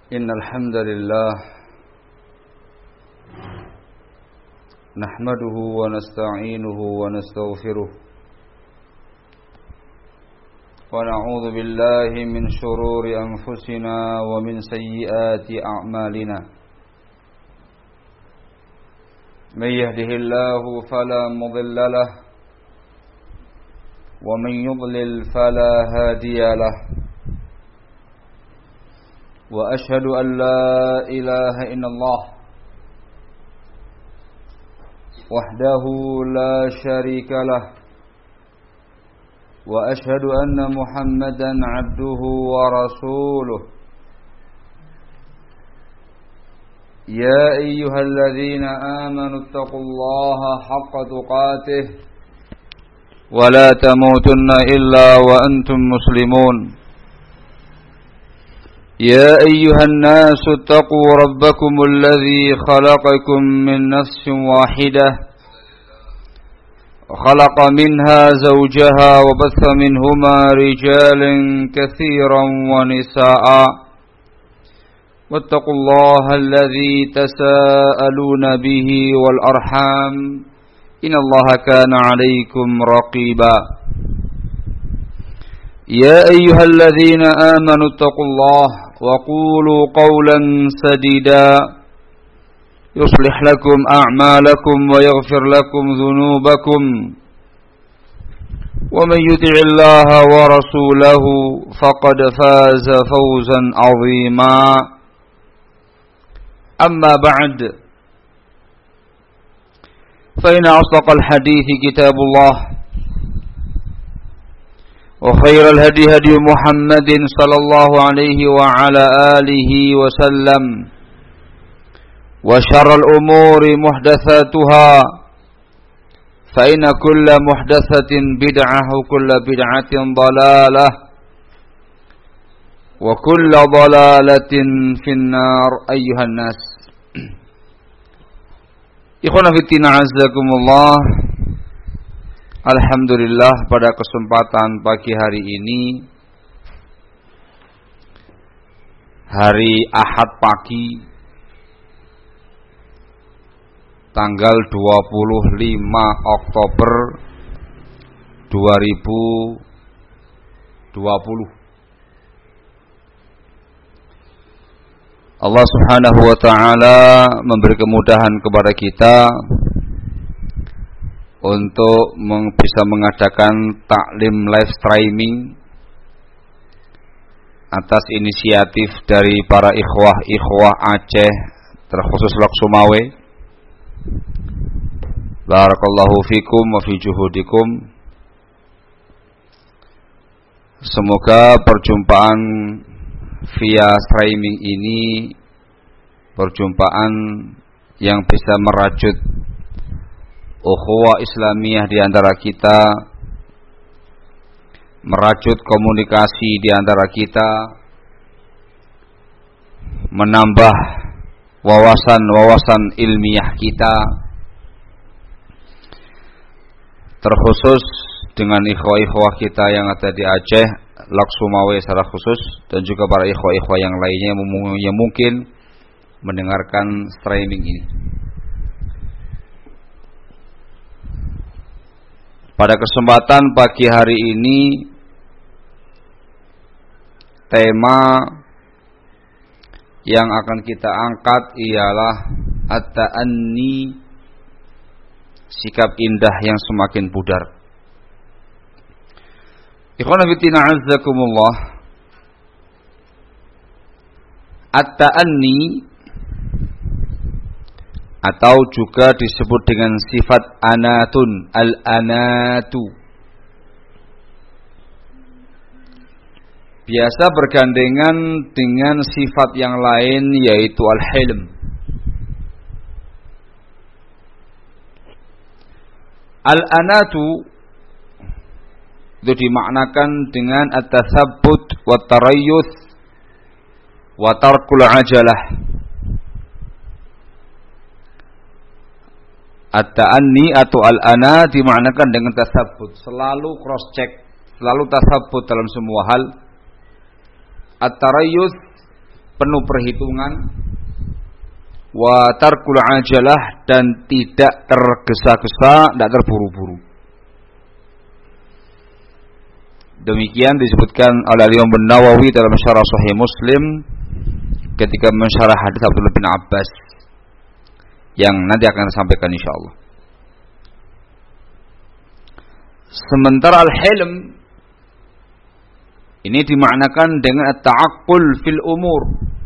إن الحمد لله نحمده ونستعينه ونستغفره ونعوذ بالله من شرور أنفسنا ومن سيئات أعمالنا من يهده الله فلا مضل له ومن يضلل فلا هادي له وأشهد أن لا إله إلا الله وحده لا شريك له وأشهد أن محمدا عبده ورسوله يا أيها الذين آمنوا اتقوا الله حق تقاته ولا تموتن إلا وأنتم مسلمون يا أيها الناس اتقوا ربكم الذي خلقكم من نفس واحدة وخلق منها زوجها وبث منهما رجالا كثيرا ونساء واتقوا الله الذي تساءلون به والأرحام إن الله كان عليكم رقيبا يا أيها الذين آمنوا اتقوا الله وقولوا قولا سديدا يصلح لكم أعمالكم ويغفر لكم ذنوبكم ومن يطع الله ورسوله فقد فاز فوزا عظيما أما بعد فإن أصدق الحديث كتاب الله وخير الهدي هدي محمد صلى الله عليه وعلى آله وسلم وشر الأمور محدثاتها فإن كل محدثة بدعة وكل بدعة ضلالة وكل ضلالة في النار أيها الناس إخوانا في الدين عزكم الله. Alhamdulillah, pada kesempatan pagi hari ini, hari Ahad pagi, tanggal 25 Oktober 2020. Allah Subhanahu wa ta'ala memberi kemudahan kepada kita untuk bisa mengadakan taklim live streaming atas inisiatif dari para ikhwah Aceh, terkhusus Lok Sumawe. Barakallahu fikum wa fi juhudikum. Semoga perjumpaan via streaming ini perjumpaan yang bisa merajut ukhuwah Islamiyah di antara kita, merajut komunikasi di antara kita, menambah wawasan-wawasan ilmiah kita, terkhusus dengan ikhwah-ikhwah kita yang ada di Aceh, Lok Sumawe secara khusus, dan juga para ikhwah-ikhwah yang lainnya yang mungkin mendengarkan streaming ini. Pada kesempatan pagi hari ini, tema yang akan kita angkat ialah at-ta'anni, sikap indah yang semakin pudar. Ikhwan fillah azzakumullah, at-ta'anni atau juga disebut dengan sifat anatun, al-anatu, biasa bergandengan dengan sifat yang lain yaitu al-hilm. Al-anatu itu dimaknakan dengan at-tathabbut wa tarayyuth wa tarkul ajalah. At-ta'anni atau al-ana dimaknakan dengan tasabbut, selalu cross check, selalu tasabbut dalam semua hal. At-tarayyus penuh perhitungan, wa tarkul ajalah, dan tidak tergesa-gesa, tidak terburu-buru. Demikian disebutkan oleh Imam Nawawi dalam syarah Sahih Muslim ketika mensyarah hadis Abdullah bin Abbas yang nanti akan disampaikan insyaallah. Sementara al-hilm ini dimaknakan dengan at-ta'aqqul fil umur.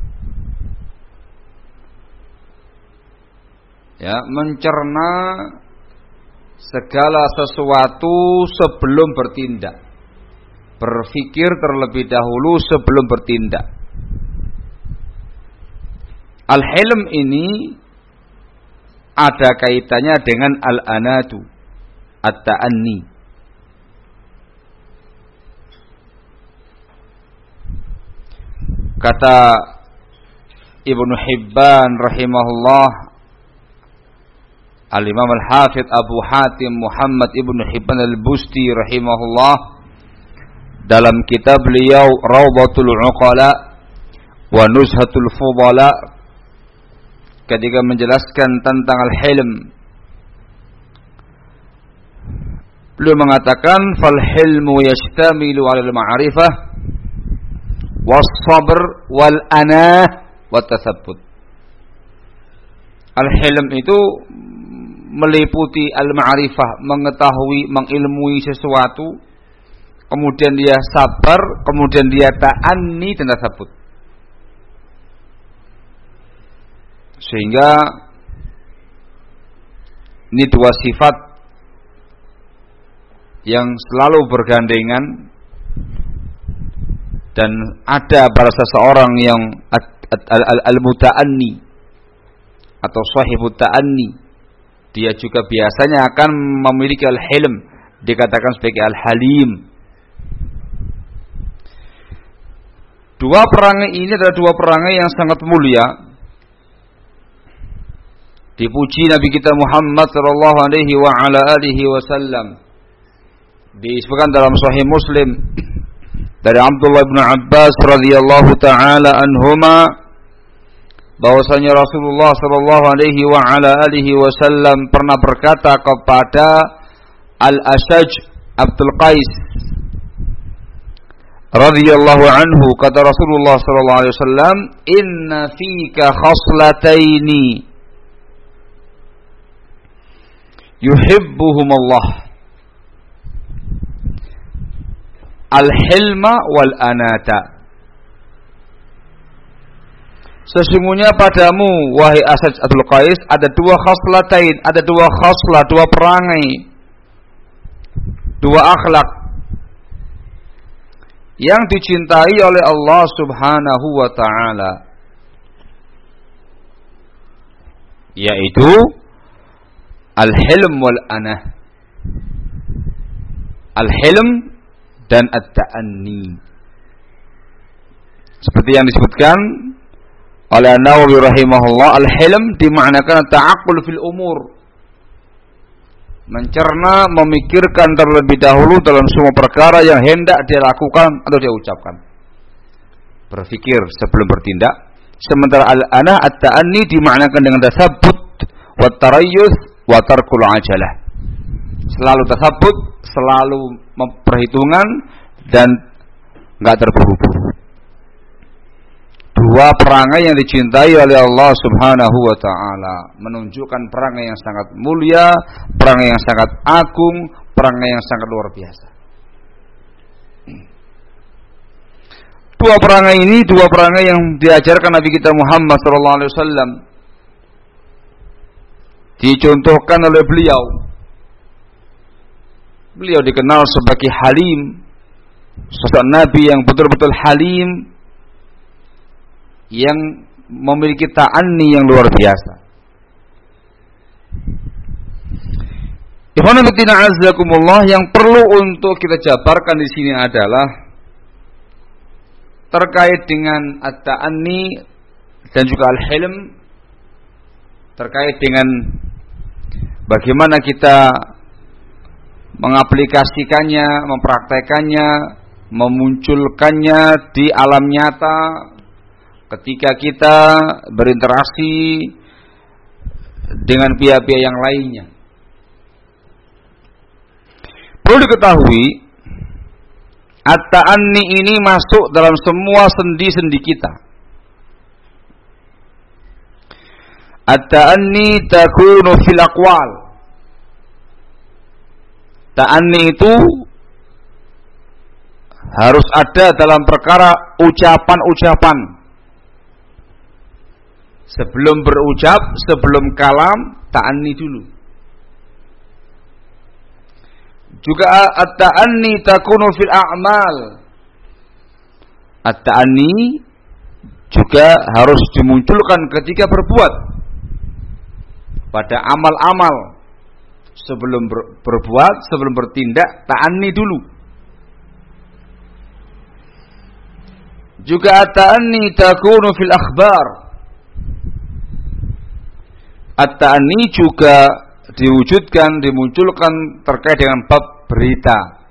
Ya, mencerna segala sesuatu sebelum bertindak. Berpikir terlebih dahulu sebelum bertindak. Al-hilm ini ada kaitannya dengan al-anatu, at-ta'anni. Kata Ibnu Hibban rahimahullah, Al-Imam Al-Hafidh Abu Hatim Muhammad Ibnu Hibban Al-Busti rahimahullah dalam kitab beliau Rawdatul Uqala wa Nuzhatul Fudala ketika menjelaskan tentang al-hilm, beliau mengatakan fal hilmu yashtamilu 'ala al-ma'rifah was-sabr wal-anah wat-tatsabbut. Al-hilm itu meliputi al-ma'rifah, mengetahui, mengilmui sesuatu, kemudian dia sabar, kemudian dia ta'anni dan tasabbut. Sehingga ini dua sifat yang selalu bergandengan, dan ada pada seseorang yang al-muta'anni atau sahibut ta'anni, dia juga biasanya akan memiliki al-hilm, dikatakan sebagai al-halim. Dua perangai ini adalah dua perangai yang sangat mulia. Dipuji Nabi kita Muhammad sallallahu alaihi wa ala alihi wasallam. Disebutkan dalam Sahih Muslim dari Abdullah bin Abbas radhiyallahu taala anhuma bahwasanya Rasulullah sallallahu alaihi wa ala alihi wasallam pernah berkata kepada Al-Ashaj Abdul Qais radhiyallahu anhu, kata Rasulullah sallallahu alaihi wasallam, inna fika khaslataini yuhibbuhum Allah, al-hilma wal anata. Sesungguhnya padamu wahai Asad Abdul Qais ada dua khaslatain, ada dua khaslah, dua perangai, dua akhlak yang dicintai oleh Allah Subhanahu wa taala, yaitu al-hilm wal anah. Al-hilm dan at-ta'anni. Seperti yang disebutkan oleh Nawawi rahimahullah, al-hilm dimaknakan ta'aqqul fil umur, mencerna, memikirkan terlebih dahulu dalam semua perkara yang hendak dia lakukan atau dia ucapkan. Berpikir sebelum bertindak. Sementara al-anah at-ta'anni dimaknakan dengan tasabbut wa tarayyus wa tarkul ajalah. Selalu tasabbut, selalu memperhitungkan dan enggak terburu-buru. Dua perangai yang dicintai oleh Allah Subhanahu wa taala, menunjukkan perangai yang sangat mulia, perangai yang sangat agung, perangai yang sangat luar biasa. Dua perangai ini dua perangai yang diajarkan Nabi kita Muhammad sallallahu alaihi wasallam, dicontohkan oleh beliau. Beliau dikenal sebagai halim, sosok Nabi yang betul-betul halim, yang memiliki ta'anni yang luar biasa. Ikhwan fillah azzakumullah, yang perlu untuk kita jabarkan di sini adalah terkait dengan at-ta'anni dan juga al-hilm, terkait dengan bagaimana kita mengaplikasikannya, mempraktekannya, memunculkannya di alam nyata, ketika kita berinteraksi dengan pihak-pihak yang lainnya. Perlu diketahui, at-ta'anni ini masuk dalam semua sendi-sendi kita. At-ta'anni takunu fil aqwal. Ta'anni itu harus ada dalam perkara ucapan-ucapan. Sebelum berucap, sebelum kalam, ta'anni dulu. Juga at-ta'anni takunu fil a'mal. At-ta'anni juga harus dimunculkan ketika berbuat. Pada amal-amal. Sebelum berbuat, sebelum bertindak, ta'anni dulu. Juga at-ta'anni takunu fil akhbar. At-ta'anni juga diwujudkan, dimunculkan terkait dengan bab berita.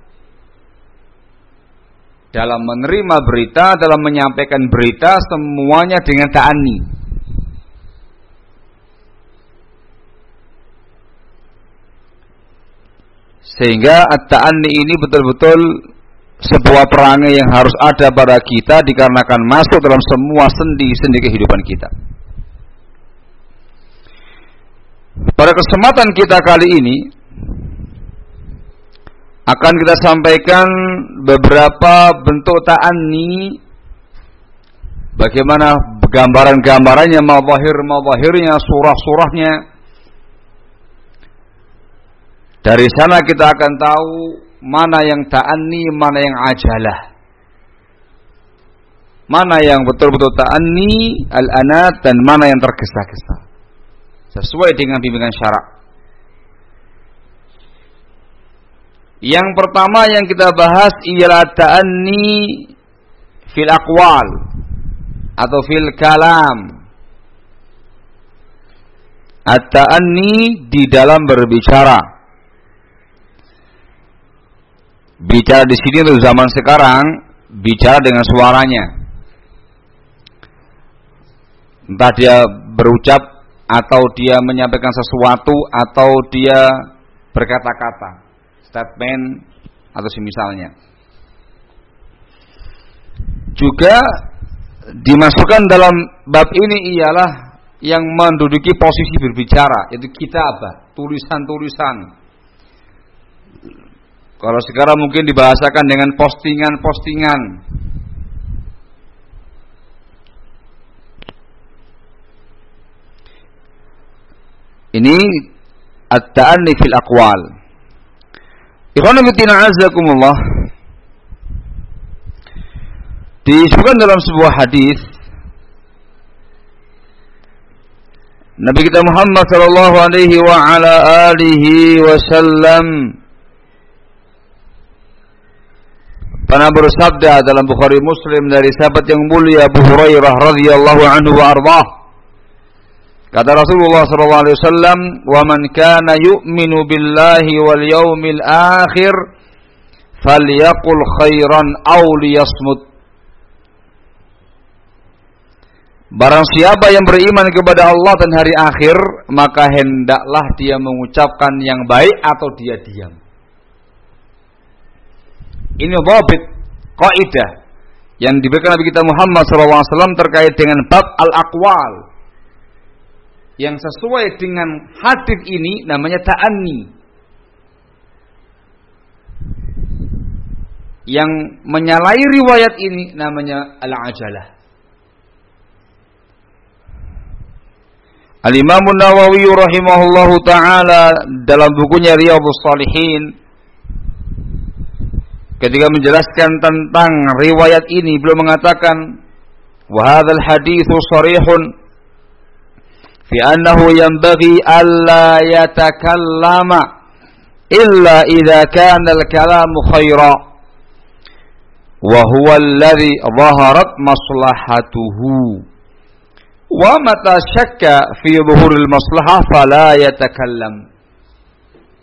Dalam menerima berita, dalam menyampaikan berita, semuanya dengan ta'anni. Sehingga at-ta'anni ini betul-betul sebuah perangai yang harus ada pada kita dikarenakan masuk dalam semua sendi-sendi kehidupan kita. Pada kesempatan kita kali ini akan kita sampaikan beberapa bentuk ta'anni, bagaimana gambaran-gambarannya, mawahirnya, surah-surahnya. Dari sana kita akan tahu mana yang ta'anni, mana yang ajalah. Mana yang betul-betul ta'anni, al-anat, dan mana yang tergesa-gesa. Sesuai dengan bimbingan syarak. Yang pertama yang kita bahas ialah ta'anni fil aqwal atau fil kalam. At-ta'anni di dalam berbicara. Bicara di sini untuk zaman sekarang, bicara dengan suaranya. Entah dia berucap atau dia menyampaikan sesuatu, atau dia berkata-kata, statement, atau semisalnya. Juga dimasukkan dalam bab ini ialah yang menduduki posisi berbicara, yaitu kitabah, tulisan-tulisan. Kalau sekarang mungkin dibahasakan dengan postingan-postingan. Ini at-ta'anni fil aqwal. Ikhwan fillah azakumullah. Disebutkan dalam sebuah hadis Nabi kita Muhammad sallallahu alaihi wa ala alihi wasallam pernah bersabda dalam Bukhari Muslim dari sahabat yang mulia Abu Hurairah radhiyallahu anhu wa ardhah. Kata Rasulullah sallallahu alaihi wasallam, "Wa man kana yu'minu billahi wal yaumil akhir falyaqul khairan aw liyasmut." Barang siapa yang beriman kepada Allah dan hari akhir, maka hendaklah dia mengucapkan yang baik atau dia diam. Ini dhabit, kaidah yang diberikan Nabi kita Muhammad SAW terkait dengan bab al-aqwal. Yang sesuai dengan hadis ini namanya ta'anni. Yang menyalahi riwayat ini namanya al-ajalah. Al-Imam An-Nawawi rahimahullahu ta'ala dalam bukunya Riyadhus Shalihin ketika menjelaskan tentang riwayat ini beliau mengatakan wa hadzal haditsu sharihun fi annahu yanbaghi alla yatakallama illa idza kana al-kalamu khaira wa huwa alladhi dhaharat maslahatuhu wa mata syakka fi dhuhuril maslahah fala yatakallam.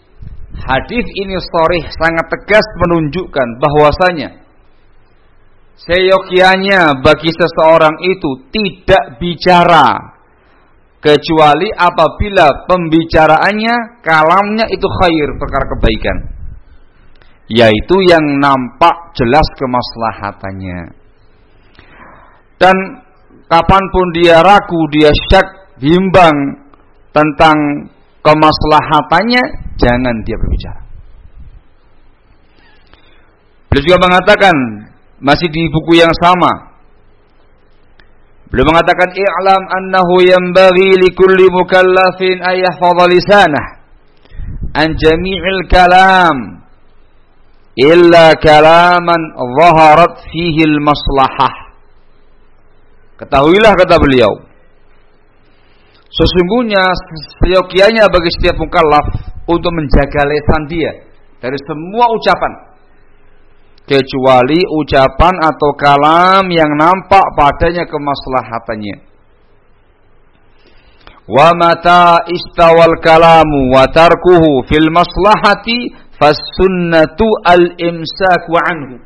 Hadis ini sharih sangat tegas menunjukkan bahwasanya seyogianya bagi seseorang itu tidak bicara kecuali apabila pembicaraannya, kalamnya itu khair, perkara kebaikan, yaitu yang nampak jelas kemaslahatannya. Dan kapanpun dia ragu, dia syak, bimbang tentang kemaslahatannya, jangan dia berbicara. Beliau juga mengatakan, masih di buku yang sama, beliau mengatakan, i'lam annahu yanbaghi likulli mukallafin an yahfadha lisanah an jami'il kalam illa kalaman zaharat fihi al-maslahah. Ketahuilah, kata beliau, sesungguhnya seyogianya bagi setiap mukallaf untuk menjaga lisan dia dari semua ucapan, kecuali ucapan atau kalam yang nampak padanya kemaslahatannya. Wa mata istawal kalamu wa tarkuhu fil maslahati fas-sunnatu al-imsaku anhu.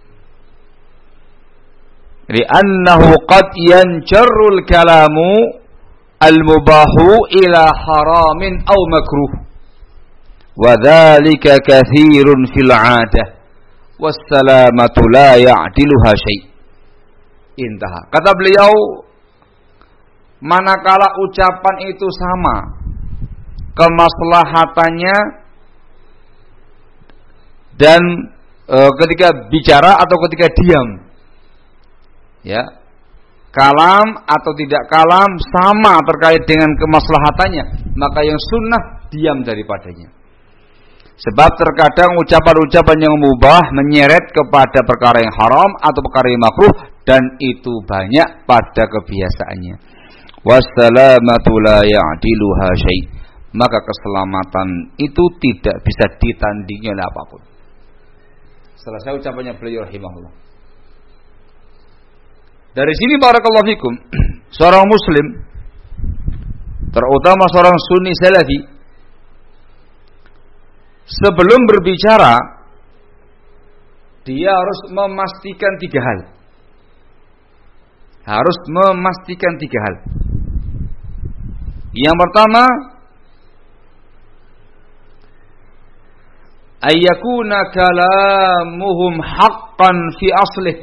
Li'annahu qad yanjarrul kalamu al-mubahu ila haramin aw makruh. Wa dzalika katsirun fil 'adah. Wassalamatu la ya'diluha syai'. Intaha. Kata beliau, manakala ucapan itu sama kemaslahatannya dan ketika bicara atau ketika diam, ya, kalam atau tidak kalam sama terkait dengan kemaslahatannya, maka yang sunnah diam daripadanya. Sebab terkadang ucapan-ucapan yang mubah menyeret kepada perkara yang haram atau perkara yang makruh, dan itu banyak pada kebiasaannya. Wassalamatu la ya'diluha syai'. Maka keselamatan itu tidak bisa ditandingi oleh apapun. Selesai ucapannya beliau rahimahullah. Dari sini barakallahu fikum, seorang muslim, terutama seorang sunni salafi, sebelum berbicara dia harus memastikan tiga hal. Harus memastikan tiga hal. Yang pertama, ayyakuna kalamuhum haqqan fi aslih.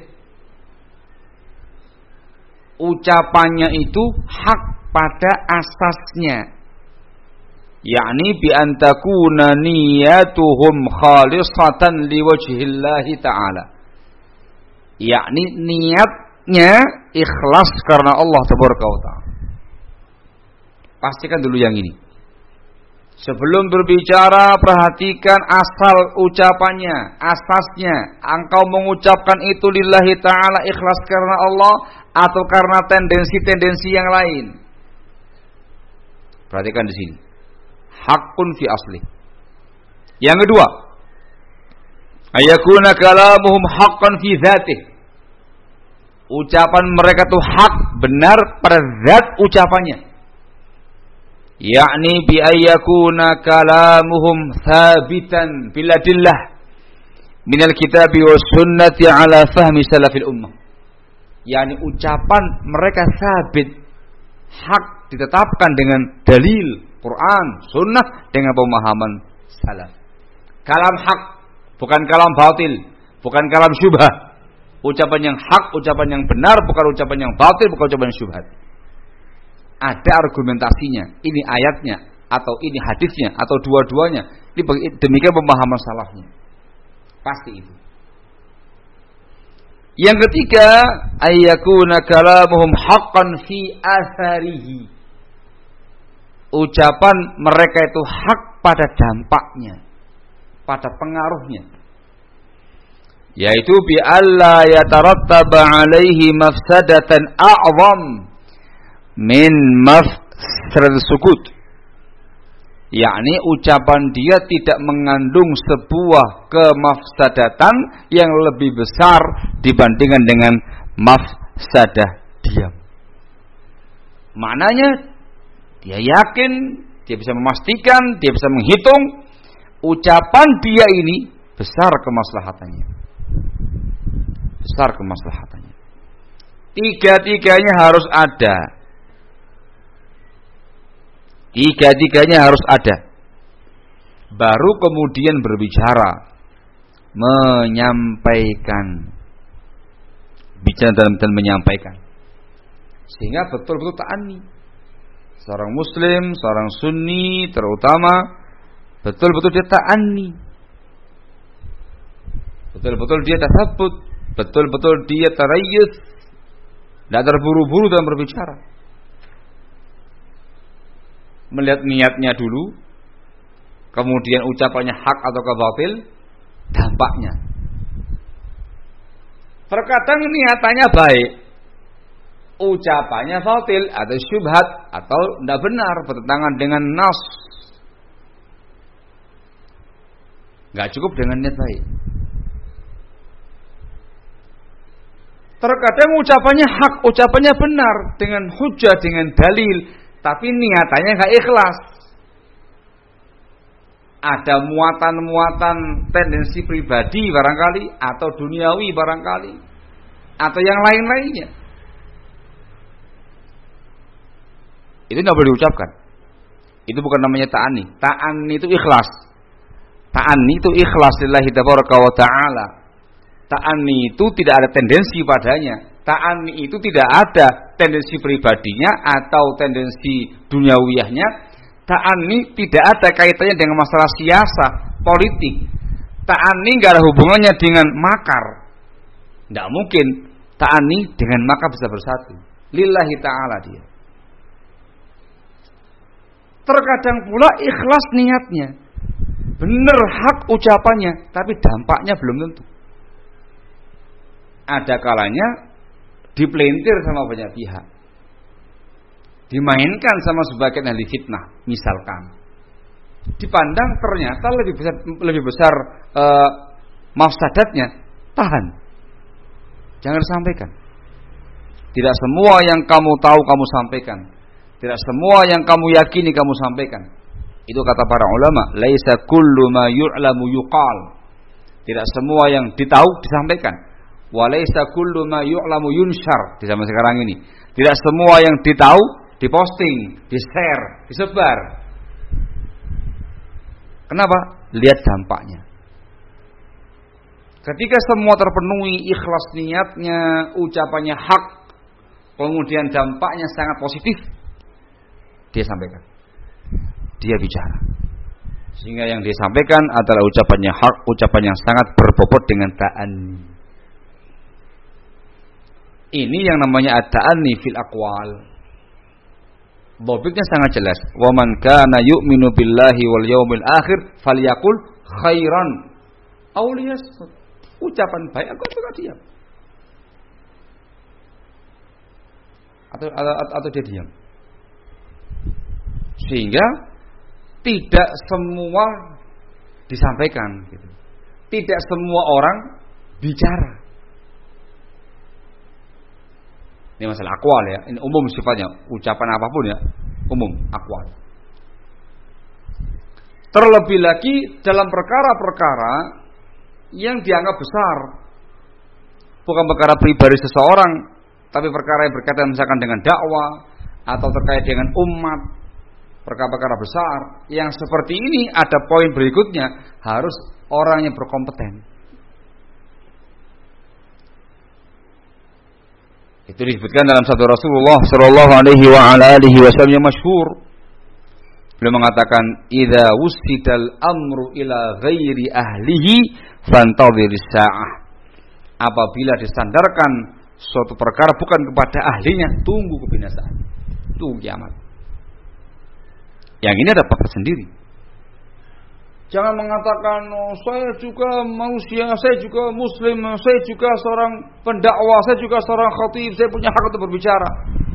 Ucapannya itu hak pada asasnya. Yakni bi an takuna niyatuhum khalisatan liwajhillahi ta'ala. Yakni niatnya ikhlas karena Allah tabaraka wa ta'ala. Pastikan dulu yang ini. Sebelum berbicara, perhatikan asal ucapannya, asasnya. Engkau mengucapkan itu lillahi ta'ala, ikhlas karena Allah atau karena tendensi-tendensi yang lain. Perhatikan di sini. Hakun fi asli. Yang kedua, ayakuna kalamuhum haqqan fi dzatih. Ucapan mereka itu hak, benar pada zat ucapannya. Yakni bi ayyakuna kalamuhum thabitan bil adillah minal kitabi was sunnati ala fahmi salafil ummah. Yakni ucapan mereka sabit, hak ditetapkan dengan dalil Quran, sunnah dengan pemahaman salaf. Kalam hak, bukan kalam batil, bukan kalam syubhat. Ucapan yang hak, ucapan yang benar, bukan ucapan yang batil, bukan ucapan yang syubhat. Ada argumentasinya, ini ayatnya, atau ini hadisnya, atau dua-duanya. Demikian pemahaman salafnya. Pasti itu. Yang ketiga, ayyakuna kalamuhum haqqan fi atharihi. Ucapan mereka itu hak pada dampaknya, pada pengaruhnya, yaitu bi alla yatarattaba alaihi mafsadatan a'zam min mafsadatil sukut. Yakni ucapan dia tidak mengandung sebuah kemafsadatan yang lebih besar dibandingkan dengan mafsadah diam. Maknanya dia yakin, dia bisa memastikan, dia bisa menghitung ucapan dia ini besar kemaslahatannya. besar kemaslahatannya. Tiga-tiganya harus ada. Tiga-tiganya harus ada. Baru kemudian berbicara, menyampaikan. Bicara dan menyampaikan. Sehingga betul-betul ta'anni. Seorang muslim, seorang sunni terutama betul-betul dia ta'anni. Betul-betul dia tasabbut, betul-betul dia tarayyus, tidak terburu-buru dalam berbicara. Melihat niatnya dulu, kemudian ucapannya hak atau batil, dampaknya. Terkadang niatannya baik, ucapannya batil atau syubhat atau tidak benar, bertentangan dengan nas. Gak cukup dengan niat baik. Terkadang ucapannya hak, ucapannya benar dengan hujah, dengan dalil, tapi niatannya gak ikhlas. Ada muatan-muatan tendensi pribadi barangkali, atau duniawi barangkali, atau yang lain-lainnya. Itu tidak boleh diucapkan. Itu bukan namanya ta'ani. Ta'ani itu ikhlas. Ta'ani itu ikhlas lillahi tabaraka wa ta'ala. Ta'ani itu tidak ada tendensi padanya. Ta'ani itu tidak ada tendensi pribadinya atau tendensi duniawiyahnya. Ta'ani tidak ada kaitannya dengan masalah siasa, politik. Ta'ani tidak ada hubungannya dengan makar. Tidak mungkin ta'ani dengan makar bisa bersatu. Lillahi ta'ala dia. Terkadang pula ikhlas niatnya, benar hak ucapannya, tapi dampaknya belum tentu. Ada kalanya dipelintir sama banyak pihak, dimainkan sama sebagian ahli fitnah, misalkan. Dipandang ternyata lebih besar mafsadatnya, tahan. Jangan disampaikan. Tidak semua yang kamu tahu kamu sampaikan. Tidak semua yang kamu yakini kamu sampaikan. Itu kata para ulama, laisa kullu ma yu'lamu yuqal. Tidak semua yang ditahu disampaikan. Wa laisa kullu ma yu'lamu yunshar. Di zaman sekarang ini, tidak semua yang ditahu diposting, di-share, disebar. Kenapa? Lihat dampaknya. Ketika semua terpenuhi, ikhlas niatnya, ucapannya hak, kemudian dampaknya sangat positif, dia sampaikan, dia bicara, sehingga yang dia sampaikan adalah ucapannya hak, ucapan yang sangat berbobot dengan ta'anni. Ini yang namanya at-ta'anni fil aqwal. Bobotnya sangat jelas. Wa man kana yu'minu billahi wal yaumil akhir falyaqul khairan aw liyasmut. Ucapan baik atau diam. Atau dia diam. Sehingga tidak semua disampaikan gitu. Tidak semua orang bicara. Ini masalah akwal ya, ini umum sifatnya, ucapan apapun ya, umum, akwal. Terlebih lagi dalam perkara-perkara yang dianggap besar, bukan perkara pribadi seseorang, tapi perkara yang berkaitan misalkan dengan dakwah atau terkait dengan umat, perkara-perkara besar yang seperti ini. Ada poin berikutnya, harus orang yang berkompeten. Itu disebutkan dalam sabda Rasulullah sallallahu alaihi wa ala alihi wasallam yang masyhur. Beliau mengatakan, "Idza wusidal amru ila ghairi ahlihi fantadhiris sa'ah." Apabila disandarkan suatu perkara bukan kepada ahlinya, tunggu kebinasaan. Tunggu kiamat. Yang ini ada fakta sendiri. Jangan mengatakan, oh, saya juga manusia, saya juga muslim, saya juga seorang pendakwah, saya juga seorang khatib, saya punya hak untuk berbicara.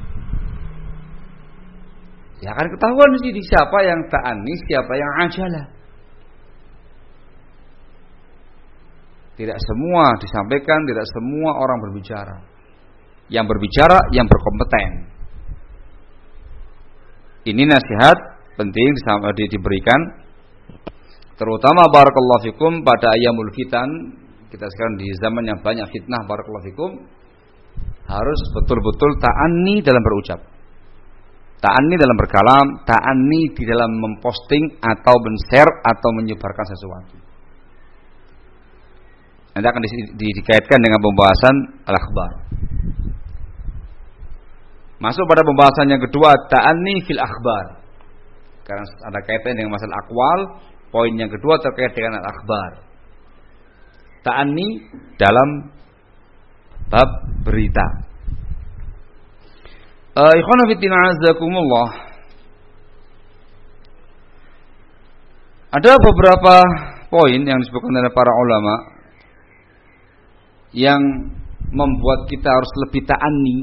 Ya akan ketahuan di siapa yang ta'anni, siapa yang ajalah. Tidak semua disampaikan, tidak semua orang berbicara. Yang berbicara, yang berkompeten. Ini nasihat penting diberikan, terutama barakallahu fikum pada ayyamul fitan, kita sekarang di zaman yang banyak fitnah, barakallahu fikum, harus betul-betul ta'anni dalam berucap, ta'anni dalam berkalam, ta'anni di dalam memposting atau men-share atau menyebarkan sesuatu. Nanti akan dikaitkan dengan pembahasan al-akhbar. Masuk pada pembahasan yang kedua, ta'anni fil akhbar. Karena ada kaitan dengan masalah akwal. Poin yang kedua terkait dengan al-akhbar. Ta'anni dalam bab berita. Ikhwan fillah azakumullah. Ada beberapa poin yang disebutkan oleh para ulama yang membuat kita harus lebih ta'anni,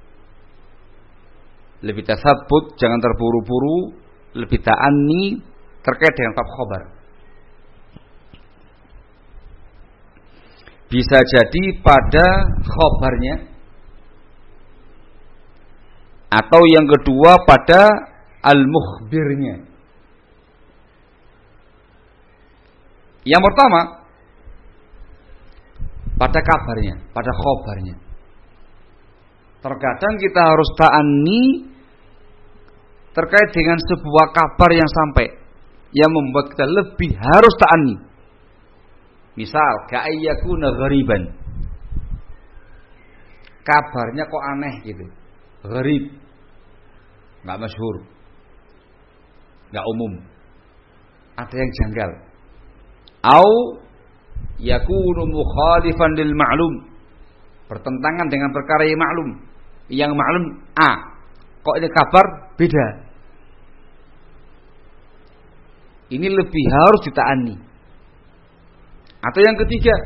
lebih tasabbut, jangan terburu-buru, lebih ta'anni terkait dengan bab khabar. Bisa jadi pada khabarnya, atau yang kedua pada al-mukhbirnya. Yang pertama pada kabarnya, pada khabarnya. Terkadang kita harus ta'anni terkait dengan sebuah kabar yang sampai, yang membuat kita lebih harus ta'anni. Misal, ka'ayyakuna ghariban. Kabarnya kok aneh gitu. Gharib. Enggak masyhur. Enggak umum. Ada yang janggal. Au yakunu mukhalifan lil ma'lum. Bertentangan dengan perkara yang maklum. Yang maklum A. Kok ini kabar beda. Ini lebih harus dita'anni. Atau yang ketiga,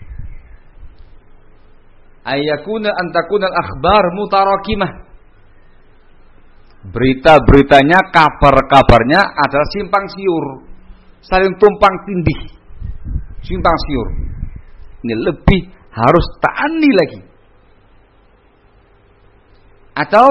ayyakuna antakuna al-akhbar mutarakimah. Berita-beritanya, kabar-kabarnya adalah simpang siur, saling tumpang tindih, simpang siur. Ini lebih harus ta'anni lagi. Atau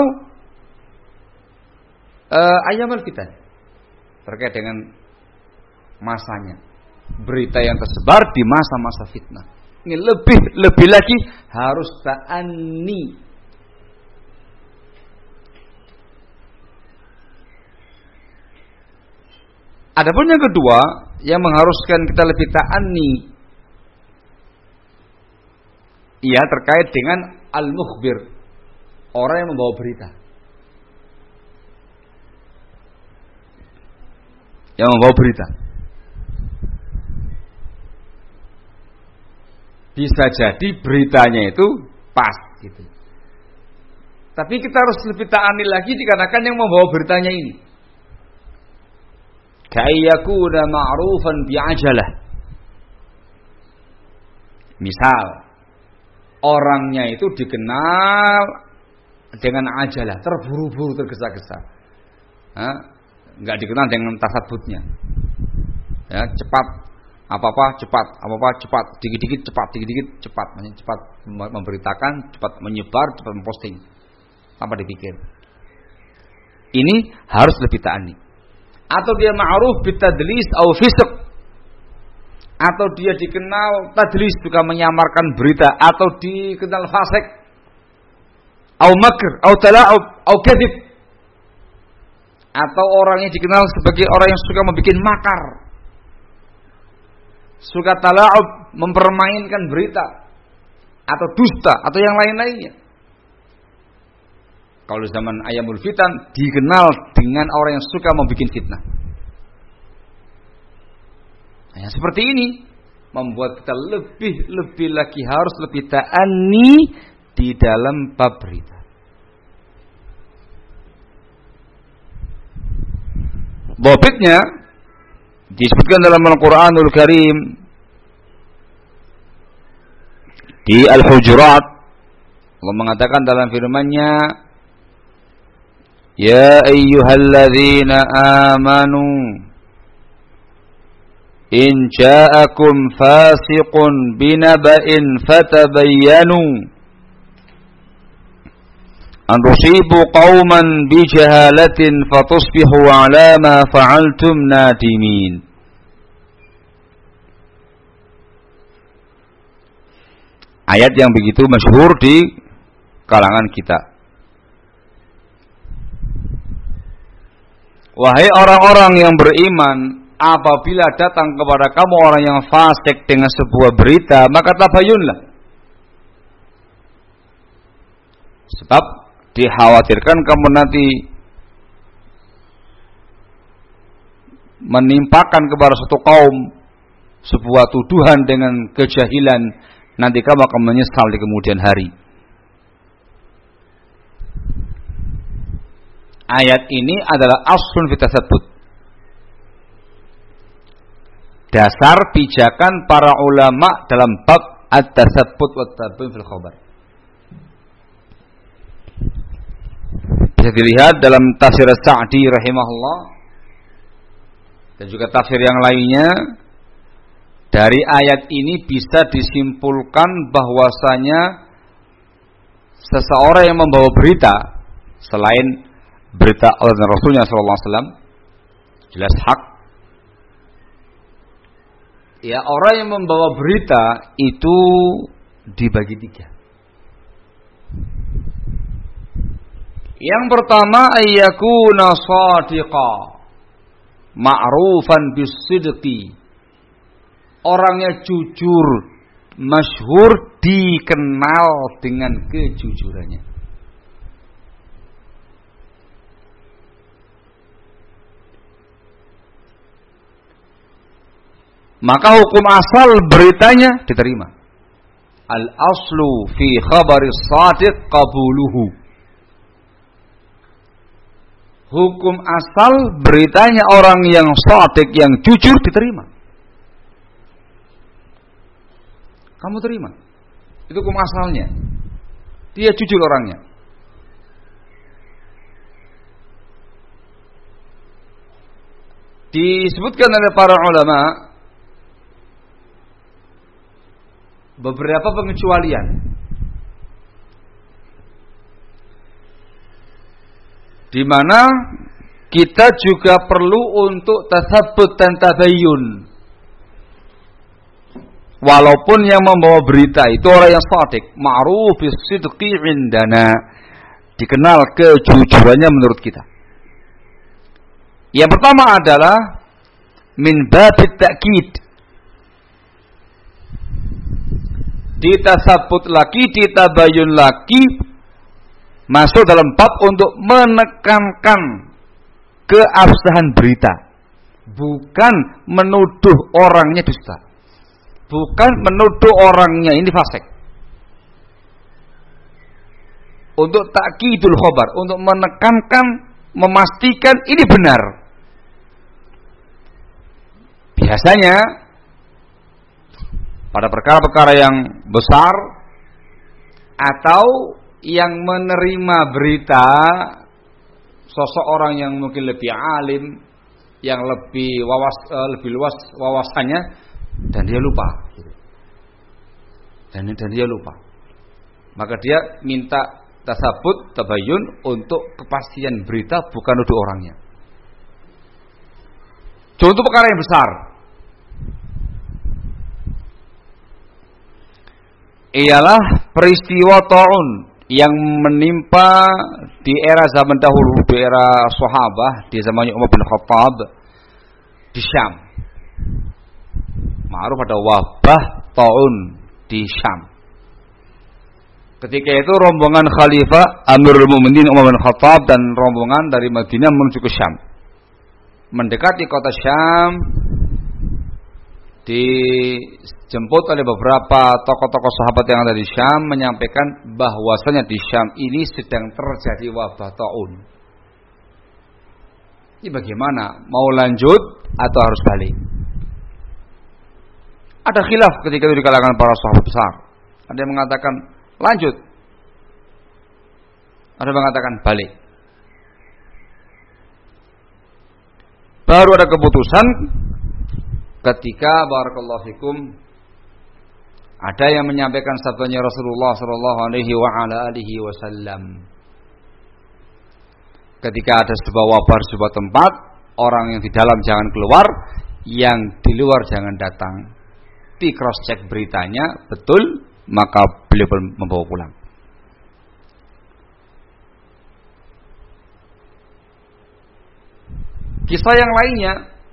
ayamal fitan, terkait dengan masanya, berita yang tersebar di masa-masa fitnah. Ini lebih lagi harus ta'anni. Adapun yang kedua yang mengharuskan kita lebih ta'anni, ia terkait dengan al-mukhbir, orang yang membawa berita. Yang membawa berita. Bisa jadi beritanya itu pas gitu. Tapi kita harus lebih ta'anni lagi dikarenakan yang membawa beritanya ini. Kayyakuna ma'rufan bi'ajalah. Misal, orangnya itu dikenal dengan ajalah, terburu-buru, tergesa-gesa. Enggak dikenal dengan tasabbutnya. Ya, cepat. Apa-apa cepat, dikit-dikit cepat, maksudnya cepat memberitakan, cepat menyebar, cepat memposting tanpa dipikir. Ini harus lebih ta'anni. Atau dia ma'ruf bitadlis au fisq, atau dia dikenal tadlis, juga menyamarkan berita, atau dikenal fasik, au makr, au tala'ub, au kadhib, atau orangnya dikenal sebagai orang yang suka membuat makar, suka tala'ub, mempermainkan berita, atau dusta, atau yang lain-lainnya. Kalau zaman ayamul fitan dikenal dengan orang yang suka membuat fitnah. Nah, seperti ini membuat kita lebih lagi harus lebih ta'anni di dalam bab berita. Dhabitnya disebutkan dalam Al-Qur'anul Karim di Al-Hujurat. Allah mengatakan dalam firman-Nya, ya ayyuhalladzina amanu in ja'akum fasiqun binaba'in fatabayyanu an tusibu qauman bijahalatin fatusbihu ala ma fa'altum nadimin. Ayat yang begitu masyhur di kalangan kita. Wahai orang-orang yang beriman, apabila datang kepada kamu orang yang fasik dengan sebuah berita, maka tabayyunlah. Sebab dikhawatirkan kamu nanti menimpakan kepada suatu kaum sebuah tuduhan dengan kejahilan, nanti kamu akan menyesal di kemudian hari. Ayat ini adalah aslun fi tasabbut. Dasar pijakan para ulama dalam bab at-tasabbut wa at-tabayyun fil khabar. Bisa dilihat dalam tafsir As-Sa'di rahimahullah dan juga tafsir yang lainnya. Dari ayat ini bisa disimpulkan bahwasanya seseorang yang membawa berita selain berita Allah dan Rasulnya sallallahu alaihi wasallam jelas hak. Ya, orang yang membawa berita itu dibagi tiga. Yang pertama ayyakuna shadiqa ma'rufan bisidqi. Orangnya jujur, masyhur, dikenal dengan kejujurannya. Maka hukum asal beritanya diterima. Al-aslu fi khabaris shadiq qabuluhu. Hukum asal beritanya orang yang shadiq, yang jujur, diterima. Kamu terima. Itu hukum asalnya. Dia jujur orangnya. Disebutkan oleh para ulama beberapa pengecualian. Di mana kita juga perlu untuk tasabbut dan tabayyun. Walaupun yang membawa berita itu orang yang shadiq, ma'ruf bis-sidqi indana, dikenal kejujurannya menurut kita. Yang pertama adalah min babit ta'kid. Ditasabbut lagi, ditabayyun lagi, masuk dalam bab untuk menekankan keabsahan berita, bukan menuduh orangnya dusta, bukan menuduh orangnya ini fasik. Untuk takkidul khabar, untuk menekankan, memastikan ini benar. Biasanya pada perkara-perkara yang besar atau yang menerima berita sosok orang yang mungkin lebih alim, yang lebih luas wawasannya, dan dia lupa, dan dia lupa, maka dia minta tasabbut, tabayyun untuk kepastian berita, bukan nuduh orangnya. Contoh perkara yang besar, ialah peristiwa ta'un yang menimpa di era zaman dahulu, di era sahabah, di zaman Umar bin Khattab di Syam. Ma'ruf ada wabah ta'un di Syam. Ketika itu rombongan Khalifah Amirul Mukminin Umar bin Khattab dan rombongan dari Madinah menuju ke Syam. Mendekati kota Syam, dijemput oleh beberapa tokoh-tokoh sahabat yang ada di Syam, menyampaikan bahwasanya di Syam ini sedang terjadi wabah taun. Ini bagaimana? Mau lanjut atau harus balik? Ada khilaf ketika itu di kalangan para sahabat besar. Ada yang mengatakan lanjut, ada yang mengatakan balik. Baru ada keputusan ketika barakallahu fikum ada yang menyampaikan sabdanya Rasulullah sallallahu alaihi wasallam. Ketika ada sebuah wabah di sebuah tempat, orang yang di dalam jangan keluar, yang di luar jangan datang. Di cross check beritanya betul maka beliau pun membawa pulang. Kisah yang lainnya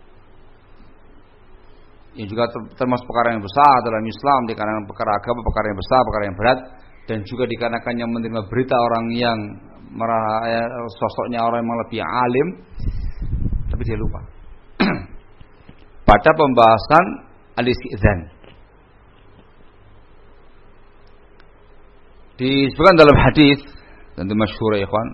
yang juga termasuk perkara yang besar dalam Islam, dikarenakan perkara agama, perkara yang besar, perkara yang berat, dan juga dikarenakan yang menerima berita orang yang sosoknya orang yang lebih alim, tapi dia lupa. Pada pembahasan al-istizan, disebutkan dalam hadis dan itu masyhur ya ikhwan,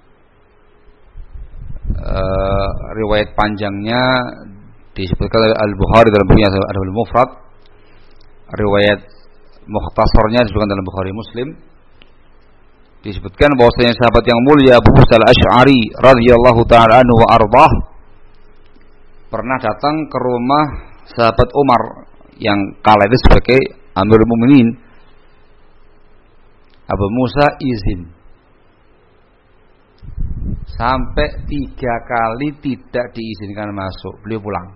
riwayat panjangnya disebutkan oleh Al-Bukhari dalam bukunya Al Mufrad, riwayat mukhtasarnya disebutkan dalam Bukhari Muslim. Disebutkan bahwasanya sahabat yang mulia Abu Musa Al-Asy'ari radhiyallahu taala anhu wa ardhah pernah datang ke rumah sahabat Umar yang kala itu sebagai Amirul Mukminin. Abu Musa izin. Sampai 3 kali tidak diizinkan masuk, beliau pulang.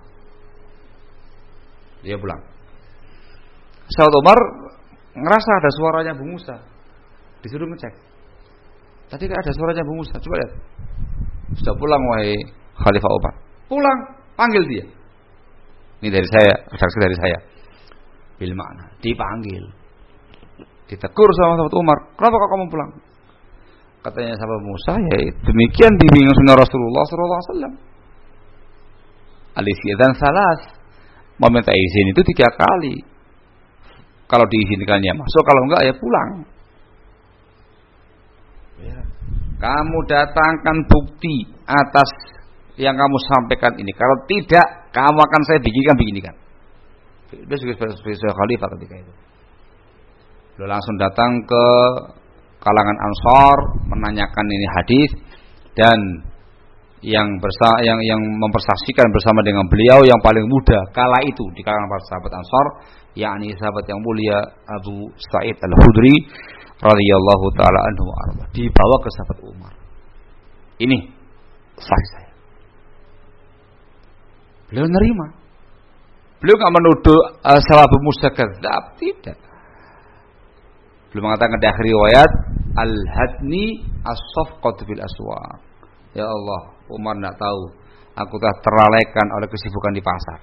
Sahabat Umar ngerasa ada suaranya Abu Musa, disuruh ngecek. Tadi kan ada suaranya Abu Musa, coba lihat. Sudah pulang wahai Khalifah Umar. Pulang, panggil dia. Ini dari saya, redaksi dari saya. Bil makna, dipanggil. Ditegur sama sahabat Umar, kenapa kok kamu pulang? Katanya sahabat Musa, ya demikian bimbingan sunnah Rasulullah SAW. Al-istizan salas, meminta izin itu 3 kali. Kalau diizinkan ya masuk, kalau enggak ya pulang. Ya. Kamu datangkan bukti atas yang kamu sampaikan ini. Kalau tidak, kamu akan saya beginikan. Dia sebagai khalifah ketika itu. Beliau langsung datang ke kalangan Ansar menanyakan ini hadis, dan yang mempersaksikan bersama dengan beliau yang paling muda kala itu di kalangan para sahabat Ansar, yakni sahabat yang mulia Abu Sa'id Al-Khudri radhiyallahu taala anhu arba, dibawa ke sahabat Umar. Ini sahih saya. Beliau nerima. Beliau enggak menuduh sahabat Musa kadzab, tidak. Beliau mengatakan di akhir riwayat, al-hadni as-safqatu bil aswaq. Ya Allah, Umar tidak tahu, aku telah terlalaikan oleh kesibukan di pasar.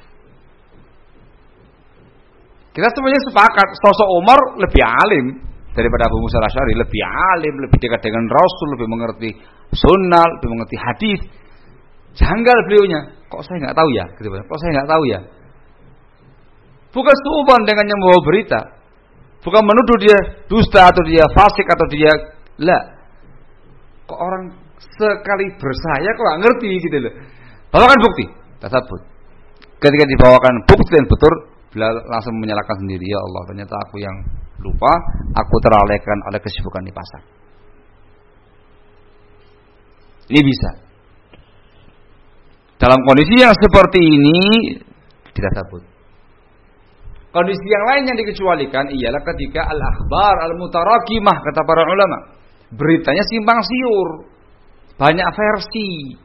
Kita semuanya sepakat, sosok Umar lebih alim daripada Abu Musa Al-Asy'ari, lebih alim, lebih dekat dengan Rasul, lebih mengerti sunnah, lebih mengerti hadis. Janggal beliaunya, kok saya nggak tahu ya? Kok saya nggak tahu ya? Bukan suudzon dengan yang membawa berita. Bukan menuduh dia dusta atau dia fasik atau dia kok orang sekali bersaya kok gak ngerti gitu loh. Bawakan bukti, tasabut. Ketika dibawakan bukti dan betul, beliau langsung menyalahkan sendiri. Ya Allah, ternyata aku yang lupa, aku terlalaikan oleh kesibukan di pasar. Ini bisa. Dalam kondisi yang seperti ini ditasabut. Kondisi yang lain yang dikecualikan ialah ketika al-akhbar al-mutarakimah, kata para ulama. Beritanya simpang siur, banyak versi.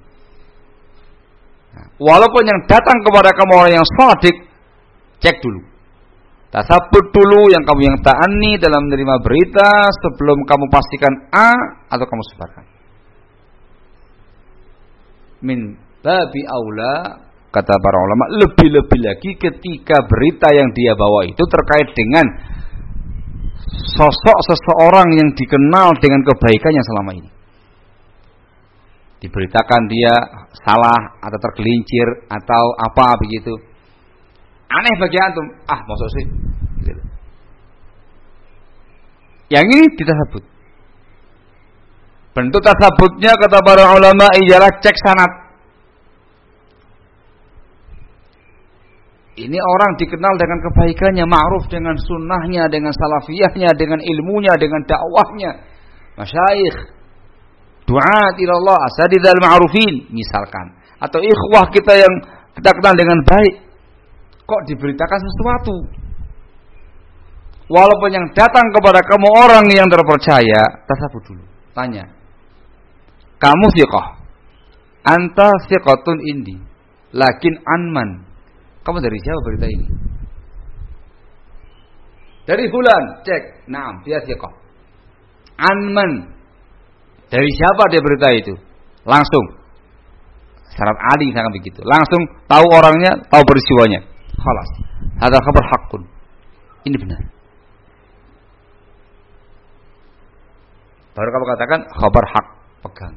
Walaupun yang datang kepada kamu orang yang shadiq, cek dulu. Tasabut dulu yang kamu yang ta'ani dalam menerima berita sebelum kamu pastikan A atau kamu sebarkan. Min babi aula, kata para ulama, lebih-lebih lagi ketika berita yang dia bawa itu terkait dengan sosok seseorang yang dikenal dengan kebaikannya selama ini. Diberitakan dia salah atau tergelincir atau apa begitu. Aneh bagi antum. Maksud sih. Yang ini ditasabut. Bentuk tasabutnya kata para ulama ialah cek sanad. Ini orang dikenal dengan kebaikannya, ma'ruf dengan sunnahnya, dengan salafiyahnya, dengan ilmunya, dengan dakwahnya. Masyayikh, du'at ilallah, asadidzal ma'rufin misalkan, atau ikhwah kita yang kita kenal dengan baik, kok diberitakan sesuatu. Walaupun yang datang kepada kamu orang yang terpercaya, tasabut dulu. Tanya, kamu thiqah, anta thiqatun indi, lakin anman. Kamu dari siapa berita ini? Dari fulan, cek. Naam, dia thiqah. Anman. Dari siapa dia berita itu? Langsung. Syarat Ali sangat begitu. Langsung tahu orangnya, tahu peristiwanya. Khalas. Hadza khabar haqqun. Ini benar. Baru kamu katakan khabar hak, pegang.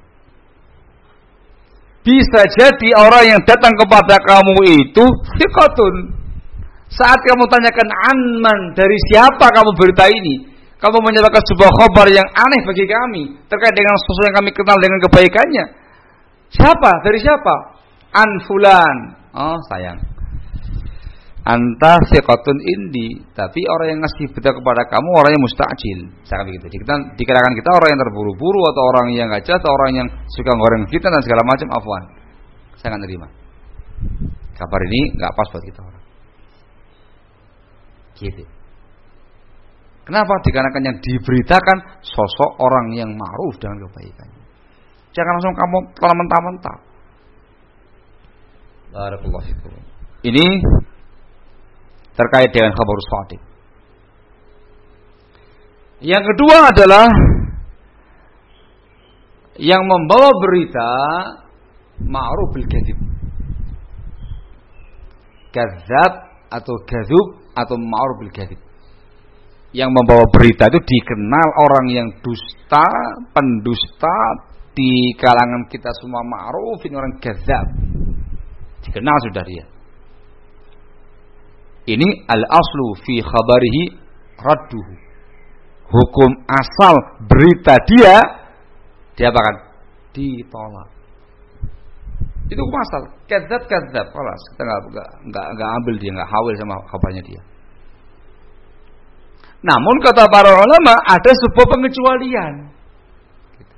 Bisa jadi orang yang datang kepada kamu itu thiqatun. Saat kamu tanyakan anman, dari siapa kamu berita ini? Kamu menyampaikan sebuah khabar yang aneh bagi kami terkait dengan sesuatu yang kami kenal dengan kebaikannya. Siapa? Dari siapa? An fulan. Oh sayang, anta thiqatun indi. Tapi orang yang ngasih berita kepada kamu orangnya mustajil. Sangat begitu. Dikirakan kita orang yang terburu-buru atau orang yang enggak jelas atau orang yang suka goreng fitnah dan segala macam. Afwan, saya enggak nerima. Kabar ini enggak pas buat kita orang. Gitu. Kenapa? Dikarenakan yang diberitakan sosok orang yang ma'ruf dengan kebaikannya. Jangan langsung kamu telan mentah-mentah. Barakallahu fikum. Ini terkait dengan khabar shadiq. Yang kedua adalah yang membawa berita ma'ruf bil kadzib. Kadzab atau kadzub atau ma'ruf bil kadzib. Yang membawa berita itu dikenal orang yang dusta, pendusta di kalangan kita semua ma'ruf, ini orang kadzab. Dikenal sudah dia. Ini al-aslu fi khabarihi radduhu. Hukum asal berita dia apakan? Ditolak. Itu hukum asal. Kadzab, kelas. Kita enggak ambil dia, enggak hawil sama kabarnya dia. Namun kata para ulama ada sebuah pengecualian. Gitu.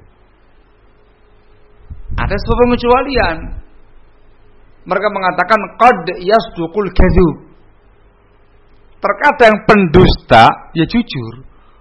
Ada sebuah pengecualian. Mereka mengatakan qad yasduqul kadzub. Terkadang pendusta ya jujur.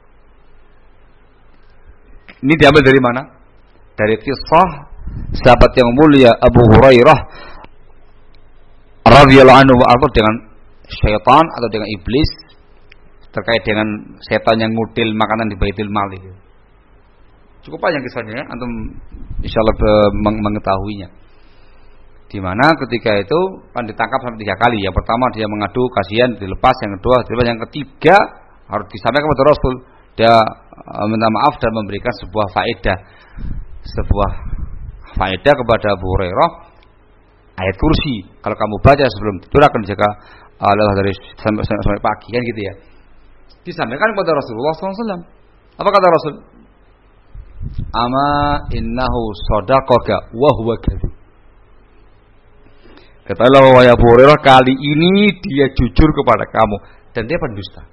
Ini diambil dari mana? Dari kisah sahabat yang mulia Abu Hurairah radhiyallahu anhu dengan syaitan atau dengan iblis terkait dengan setan yang ngudil makanan di Baitul Mal itu. Cukup panjang kisahnya ya, antum insyaallah mengetahuinya. Di mana ketika itu kan ditangkap sampai 3 kali. Yang pertama dia mengadu, kasihan, dilepas. Yang kedua, dilepas. Yang ketiga harus disampaikan kepada Rasul. Dia minta maaf dan memberikan sebuah faedah kepada Abu Hurairah. Ayat kursi. Kalau kamu baca sebelum tidur akan dijaga Allah dari sampai pagi kan gitu ya. Disampaikan kepada Rasulullah SAW. Apa kata Rasul? Ama innahu sadaqaka wa huwa kadzib. Katakanlah wahai Abu Hurairah, kali ini dia jujur kepada kamu dan dia pendusta.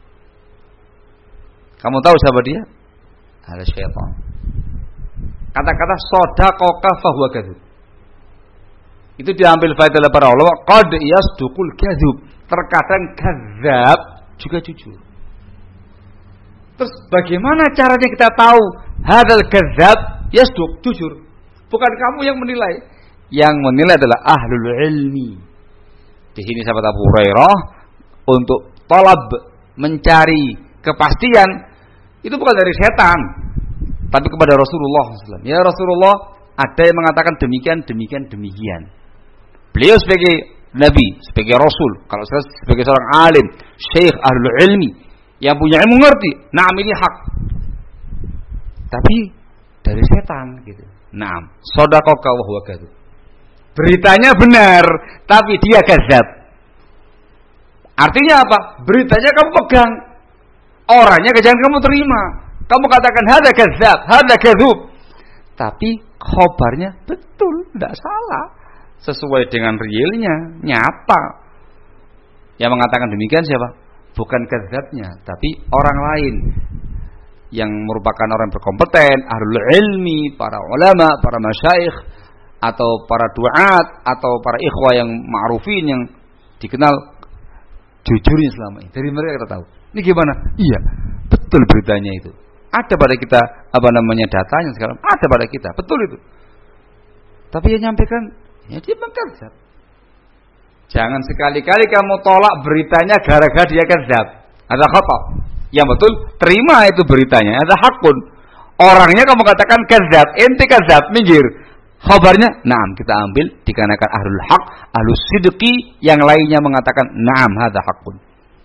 Kamu tahu siapa dia? Ada syaitan. Kata-kata sadaqaka fa huwa kadzib. Itu diambil faedah oleh para ulama, qad yasduqul kadzub. Terkadang kadzab juga jujur. Terus bagaimana caranya kita tahu hadzal kadzab yasduq, jujur? Bukan kamu yang menilai. Yang menilai adalah ahlul ilmi. Di sini sahabat Abu Hurairah untuk talab mencari kepastian itu bukan dari setan, tapi kepada Rasulullah SAW. Ya Rasulullah, ada yang mengatakan demikian. Beliau sebagai Nabi, sebagai Rasul, kalau saya sebagai seorang alim, syekh ahlul ilmi yang punya ilmu ngerti, naam ini hak. Tapi dari setan gitu. Naam, shadaqaka wa huwa kadzub. Beritanya benar, tapi dia kadzab. Artinya apa? Beritanya kamu pegang, orangnya jangan kamu terima. Kamu katakan hadza kadzab, hadza kadzub. Tapi khabarnya betul, tidak salah. Sesuai dengan realnya, nyata. Yang mengatakan demikian siapa? Bukan kadzabnya, tapi orang lain yang merupakan orang berkompeten, ahlul ilmi, para ulama, para masyayikh, atau para duat, atau para ikhwah yang ma'rufin yang dikenal jujurnya selama ini. Dari mereka kita tahu. Ini gimana? Iya, betul beritanya itu. Ada pada kita datanya sekarang. Ada pada kita, betul itu. Tapi yang nyampaikan, ya dia mengkadzab. Jangan sekali-kali kamu tolak beritanya gara-gara dia kadzab. Ada khata. Yang betul, terima itu beritanya. Ada hakun. Orangnya kamu katakan kadzab, ente kadzab, minggir. Khabarnya, na'am, kita ambil dikarenakan ahlul haq, ahlus sidqi, yang lainnya mengatakan na'am, hadza hakun.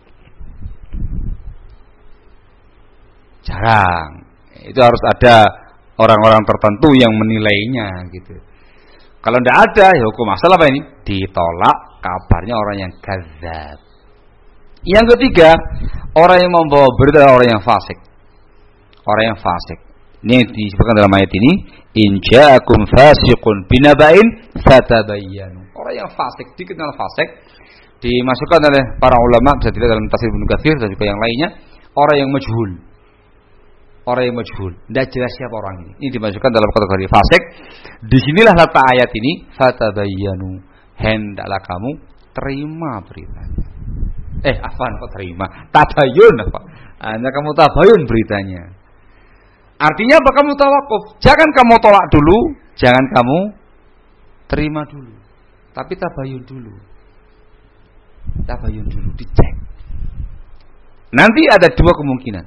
Jarang. Itu harus ada orang-orang tertentu yang menilainya gitu. Kalau tidak ada, ya hukum asal apa ini? Ditolak kabarnya orang yang kadzab. Yang ketiga, orang yang membawa berita adalah orang yang fasik. Orang yang fasik. Ini disebutkan dalam ayat ini, in ja'akum fasiqun binaba'in fatabayyanu. Orang yang fasik, dikenal fasik, dimasukkan oleh para ulama, bisa dilihat dalam tafsir Ibnu Katsir dan juga yang lainnya, orang yang majhul. Orang yang majhul, tidak jelas siapa orang ini. Ini dimasukkan dalam kategori fasik. Disinilah letak ayat ini, fatabayyanu. Hendaklah kamu terima beritanya. Afwan, kok terima? Tabayun apa? Hanya kamu tabayun beritanya. Artinya apa? Kamu tawakuf. Jangan kamu tolak dulu, jangan kamu terima dulu. Tapi tabayun dulu. Tabayun dulu, dicek. Nanti ada dua kemungkinan.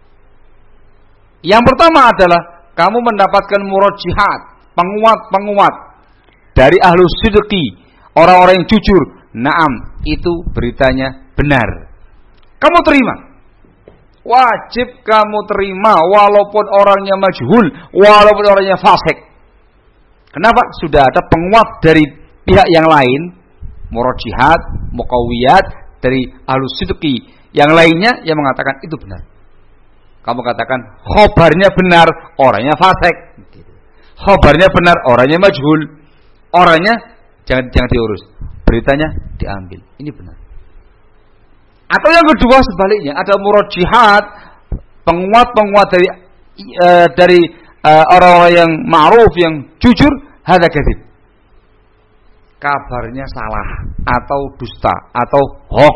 Yang pertama adalah kamu mendapatkan murajjihat, penguat-penguat dari ahlus sidqi, orang-orang yang jujur. Naam, itu beritanya benar. Kamu terima. Wajib kamu terima walaupun orangnya majhul, walaupun orangnya fasik. Kenapa? Sudah ada penguat dari pihak yang lain, murajjihat, muqawiyat dari ahlus sidqi, yang lainnya yang mengatakan itu benar. Kamu katakan khobarnya benar, orangnya fasik. Khobarnya benar, orangnya majhul. Orangnya jangan diurus. Beritanya diambil. Ini benar. Atau yang kedua sebaliknya, ada murajjihat, penguat-penguat dari orang-orang yang ma'ruf, yang jujur, hadza kadzib. Kabarnya salah atau dusta atau hoax.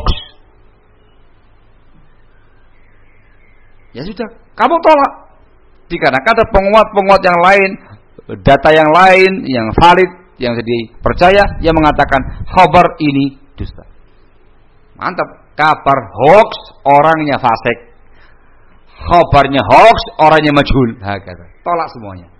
Ya sudah, kamu tolak. Dikarenakan ada penguat-penguat yang lain, data yang lain, yang valid, yang dipercaya, yang mengatakan khabar ini dusta. Mantap. Kabar hoax, orangnya fasik. Khabarnya hoax, orangnya majhul. Hakata. Tolak semuanya.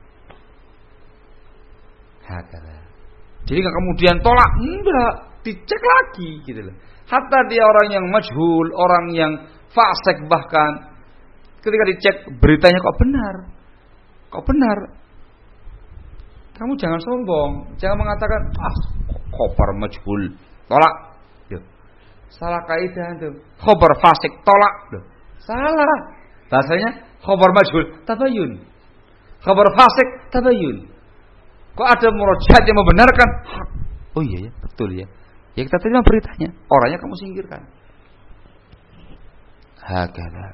Hakata. Jadi kemudian tolak, enggak, dicek lagi gitu loh. Hatta dia orang yang majhul, orang yang fasik bahkan, ketika dicek beritanya kok benar. Kok benar? Kamu jangan sombong, jangan mengatakan khabar majhul, tolak. Yo. Salah kaidah itu. Khabar fasik, tolak. Loh. Salah. Bahasanya khabar majhul, tabayun. Khabar fasik, tabayun. Kok ada murajjihat yang membenarkan? Oh iya ya, betul ya. Ya kita terima beritanya, orangnya kamu singkirkan. Hakada.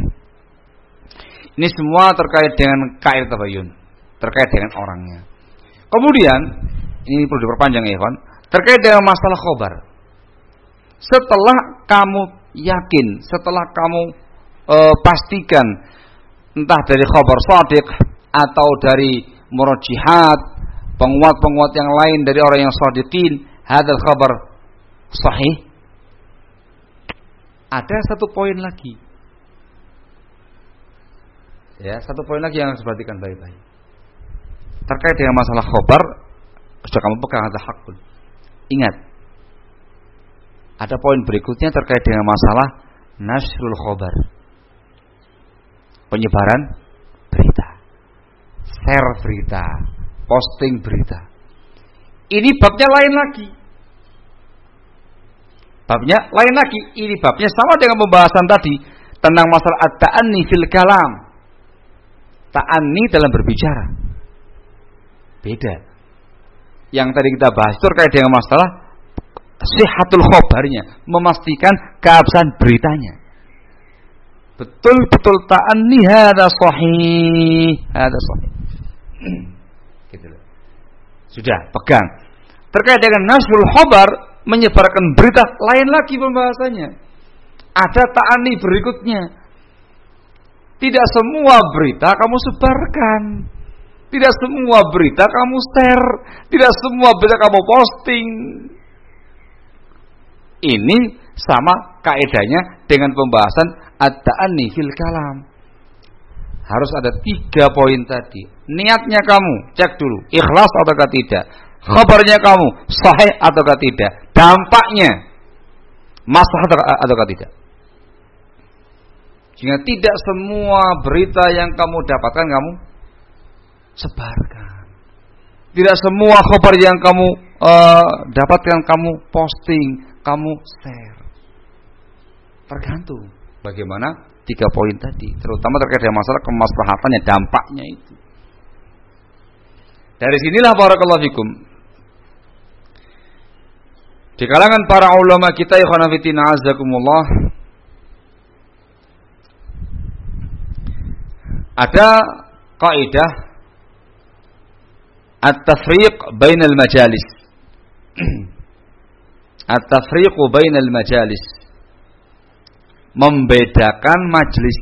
Ini semua terkait dengan kaid tabayun, terkait dengan orangnya. Kemudian, ini perlu diperpanjang ya, Ikhwan, terkait dengan masalah khobar. Setelah kamu yakin, setelah kamu pastikan, entah dari khobar shadiq atau dari murajjihat, penguat-penguat yang lain dari orang yang shadiqin, hadzal khabar sahih. Ada satu poin lagi. Ya, satu poin lagi yang harus diperhatikan baik-baik. Terkait dengan masalah khobar, sudah kamu pegang ada hakun. Ingat, ada poin berikutnya terkait dengan masalah nasrul khobar, penyebaran berita, share berita, posting berita. Ini babnya lain lagi. Babnya lain lagi. Ini babnya sama dengan pembahasan tadi tentang masalah at-ta'anni fil kalam. Ta'anni dalam berbicara. Beda. Yang tadi kita bahas itu terkait dengan masalah sihhatul khobarnya, memastikan keabsahan beritanya. Betul-betul ta'anni hadza sahih, hadza sahih. Gitu loh. Sudah, pegang. Terkait dengan nasrul khabar, menyebarkan berita, lain lagi pembahasannya. Ada ta'anni berikutnya. Tidak semua berita kamu sebarkan. Tidak semua berita kamu share. Tidak semua berita kamu posting. Ini Sama kaedahnya dengan pembahasan at-ta'anni fil kalam. Harus ada 3 poin tadi. Niatnya kamu cek dulu, ikhlas ataukah tidak. Khabarnya kamu sahih ataukah tidak. Dampaknya maslahat ataukah tidak. Jika tidak semua berita yang kamu dapatkan kamu sebarkan. Tidak semua khabar yang kamu dapatkan kamu posting, kamu share. Tergantung bagaimana 3 poin tadi, terutama terkait dengan masalah kemaslahatannya, dampaknya itu. Dari sinilah barakallahu fikum, di kalangan para ulama kita ikhwan fillah azakumullah, ada kaidah at-tafriq bainal majalis. At-tafriq bainal majalis, membedakan majlis.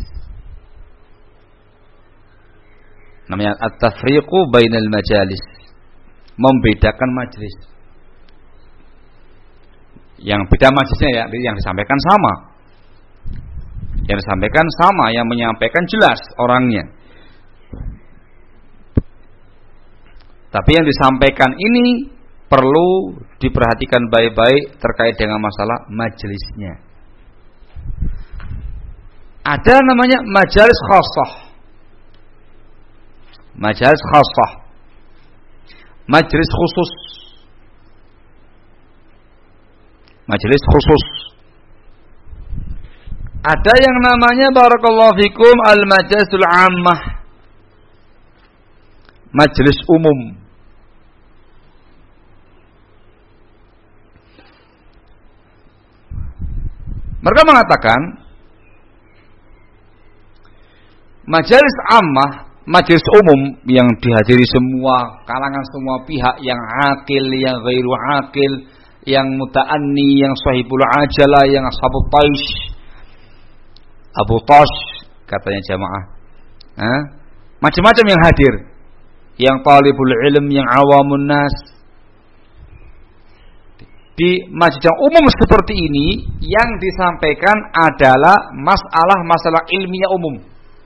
Namanya at-tafriq bainal majalis, membedakan majlis. Yang beda majlisnya ya, yang disampaikan sama. Yang disampaikan sama, yang menyampaikan jelas orangnya. Tapi yang disampaikan ini perlu diperhatikan baik-baik terkait dengan masalah majelisnya. Ada namanya majalis khassah. Majalis khassah. Majelis khusus. Majelis khusus. Ada yang namanya barakallahu fikum al-majalisul ammah. Majelis umum. Mereka mengatakan majelis ammah, majelis umum yang dihadiri semua kalangan, semua pihak, yang akil, yang ghairu akil, yang muta'anni, yang sahibul ajalah, yang ashabut taish, Abu Tash katanya jamaah, macam-macam yang hadir, yang talibul ilm, yang awamun nas. Di majlis yang umum seperti ini, yang disampaikan adalah masalah ilmiah umum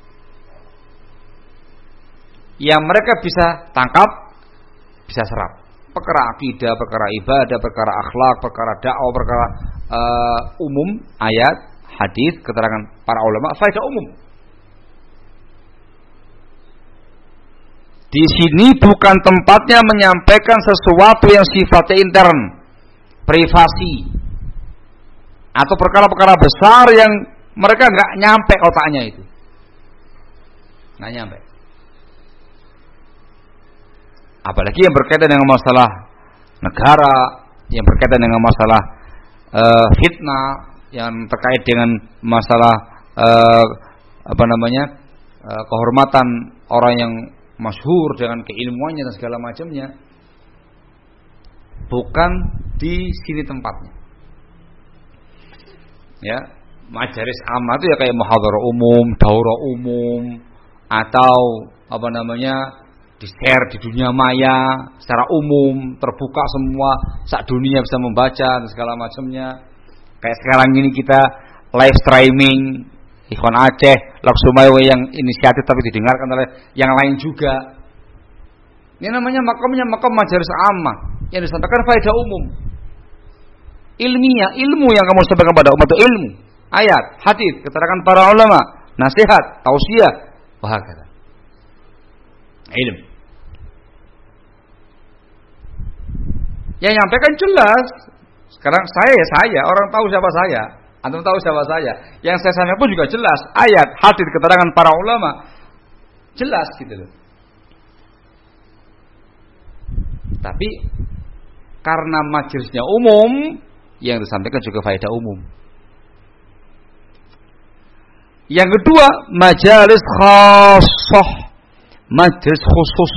yang mereka bisa tangkap, bisa serap. Perkara akidah, perkara ibadah, perkara akhlak, perkara dakwah, perkara umum, ayat, hadis, keterangan para ulama, faedah umum. Di sini bukan tempatnya menyampaikan sesuatu yang sifatnya intern, privasi, atau perkara-perkara besar yang mereka nggak nyampe otaknya itu, nggak nyampe. Apalagi yang berkaitan dengan masalah negara, yang berkaitan dengan masalah fitnah, yang terkait dengan masalah kehormatan orang yang masyhur dengan keilmuannya dan segala macamnya. Bukan di sini tempatnya. Ya, majelis ammah itu ya kayak muhadharah umum, daurah umum, atau di-share di dunia maya secara umum, terbuka semua, sak dunia bisa membaca dan segala macamnya. Kayak sekarang ini kita live streaming Ikhwan Aceh, Laksumawe yang inisiatif tapi didengarkan oleh yang lain juga. Ini namanya makamnya makam majelis ammah yang disampaikan faedah umum, ilmiah, ilmu yang kamu sampaikan pada umat itu ilmu, ayat, hadis, keterangan para ulama, nasihat, tausiah, wahakata. Ilmu. Yang nyampaikan jelas. Sekarang saya, orang tahu siapa saya, antum tahu siapa saya. Yang saya sampaikan pun juga jelas, ayat, hadis, keterangan para ulama, jelas gitu loh. Tapi karena majelisnya umum, yang disampaikan juga faedah umum. Yang kedua, majalis khassah, majelis khusus.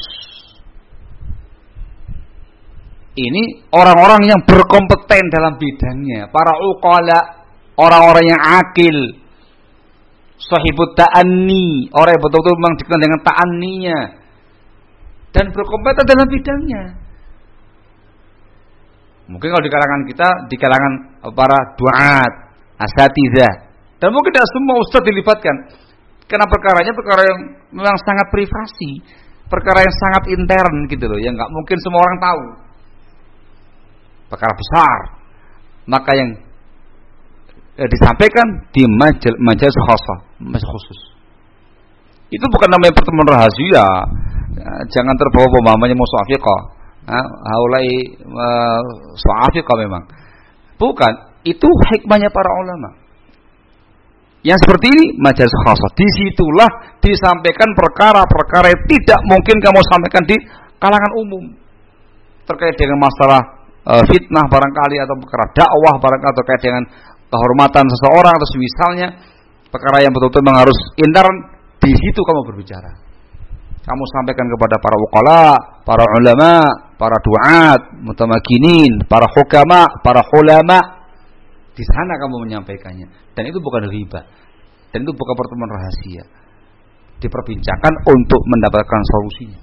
Ini orang-orang yang berkompeten dalam bidangnya, para uqala, orang-orang yang akil, sahibut ta'anni, orang yang betul-betul memang dikenal dengan ta'anninya dan berkompeten dalam bidangnya. Mungkin kalau di kalangan kita, di kalangan para duat, asatidzah, dan mungkin tidak semua ustaz dilibatkan. Karena perkaranya perkara yang memang sangat privasi, perkara yang sangat intern gitu loh, yang nggak mungkin semua orang tahu. Perkara besar, maka yang disampaikan di majelis khusus. Itu bukan namanya pertemuan rahasia. Jangan terbawa pemahamannya musafiqah. Haulai suafiqah memang. Bukan, itu hikmahnya para ulama. Yang seperti ini majelis khusus. Disitulah disampaikan perkara-perkara yang tidak mungkin kamu sampaikan di kalangan umum. Terkait dengan masalah fitnah barangkali, atau perkara dakwah barangkali, atau terkait dengan kehormatan seseorang atau misalnya perkara yang betul-betul memang harus intern. Di situ kamu berbicara. Kamu sampaikan kepada para uqala, para ulama, para duat, mutamakinin, para hukama, para ulama. Di sana kamu menyampaikannya. Dan itu bukan riba. Dan itu bukan pertemuan rahasia. Diperbincangkan untuk mendapatkan solusinya.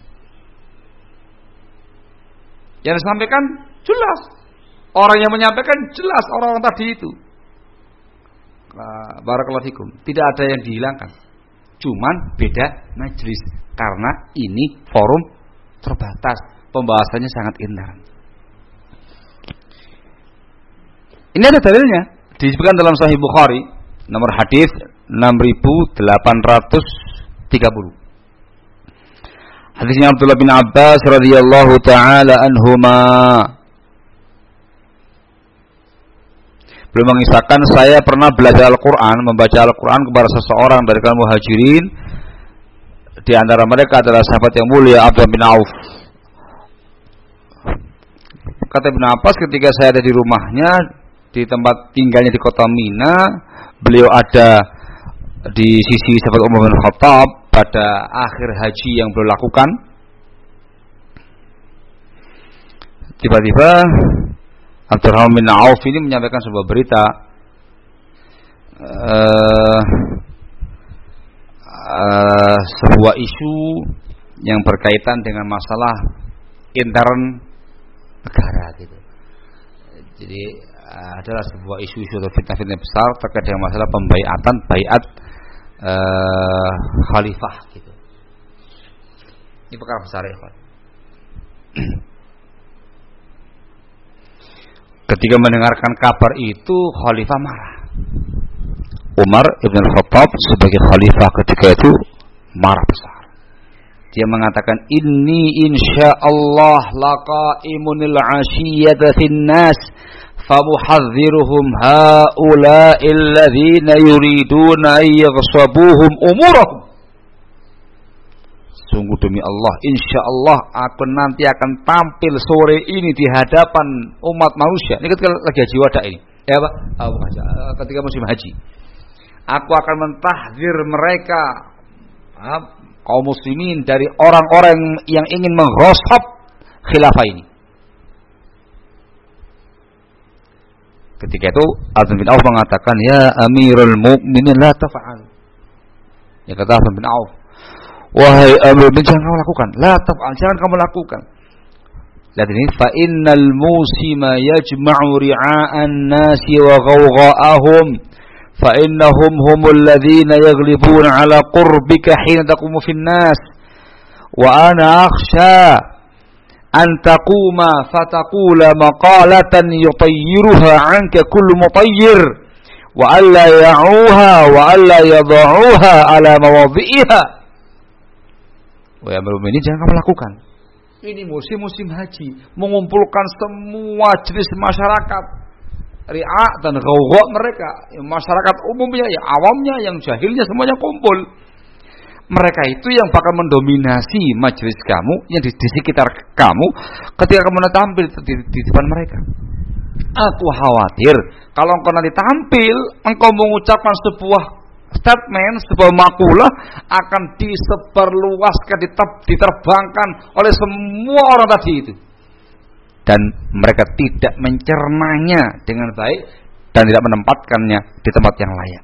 Yang disampaikan jelas. Orang yang menyampaikan jelas, orang-orang tadi itu. Barakallahu fikum. Tidak ada yang dihilangkan. Cuman beda majelis. Karena ini forum terbatas. Pembahasannya sangat intern. Ini ada dalilnya. Disebutkan dalam Sahih Bukhari. Nomor hadis 6830. Hadisnya Abdullah bin Abbas radhiyallahu taala anhuma. Beliau mengisahkan, saya pernah belajar Al-Quran, membaca Al-Quran kepada seseorang dari kalangan muhajirin. Di antara mereka adalah sahabat yang mulia Abdullah bin Auf. Kata Ibn Abbas, ketika saya ada di rumahnya, di tempat tinggalnya di kota Mina, beliau ada di sisi sahabat Umar bin Khattab pada akhir haji yang beliau lakukan. Tiba-tiba Abdurrahman bin Auf ini menyampaikan sebuah berita, sebuah isu yang berkaitan dengan masalah intern negara gitu. Jadi adalah sebuah isu-isu atau fitnah-fitnah besar terkait dengan masalah pembaiatan, baiat khalifah gitu. Ini perkara besar ya, Pak. Ketika mendengarkan kabar itu, khalifah marah. Umar ibn Khattab sebagai khalifah ketika itu marah besar. Dia mengatakan, inni insyaallah laqaimunil ashiyata finnas famuhadziruhum haula'il ladzina yuriduna yaghsabuhum umurahum. Sungguh demi Allah, insyaallah aku nanti akan tampil sore ini di hadapan umat manusia. Ini ketika lagi haji wada ini. Ya Pak, ketika musim haji. Aku akan mentahdzir mereka, kaum muslimin, dari orang-orang yang ingin menghasab khilafah ini. Ketika itu Abdullah bin Auf mengatakan, ya Amirul Mukminin la taf'al. Ya kata Abdullah bin Auf, wahai Amirul Mukminin, jangan kamu lakukan. La taf'al, jangan kamu lakukan. Lihat ini, fa innal musima yajma'u ri'a'an nasi wa ghawgha'ahum fa innahum humul ladzina yaghlibuna 'ala qurbika hina taqumu fin nas wa ana akhsha an taquma fataqula maqalatan yutayyiruha 'anka kullu mutayyir wa alla ya'uha wa alla yadh'uha 'ala mawadhi'iha. Wahai Amirul Mukminin, jangan kamu lakukan. Ini musim haji, mengumpulkan semua jenis masyarakat, ri'a dan ghawgha mereka, masyarakat umumnya, ya awamnya, yang jahilnya, semuanya kumpul. Mereka itu yang bakal mendominasi majelis kamu, yang di sekitar kamu, ketika kamu tampil di depan mereka. Aku khawatir kalau engkau nanti tampil, engkau mengucapkan sebuah statement, sebuah makalah akan disebarluaskan, diterbangkan oleh semua orang tadi itu, dan mereka tidak mencernanya dengan baik dan tidak menempatkannya di tempat yang layak.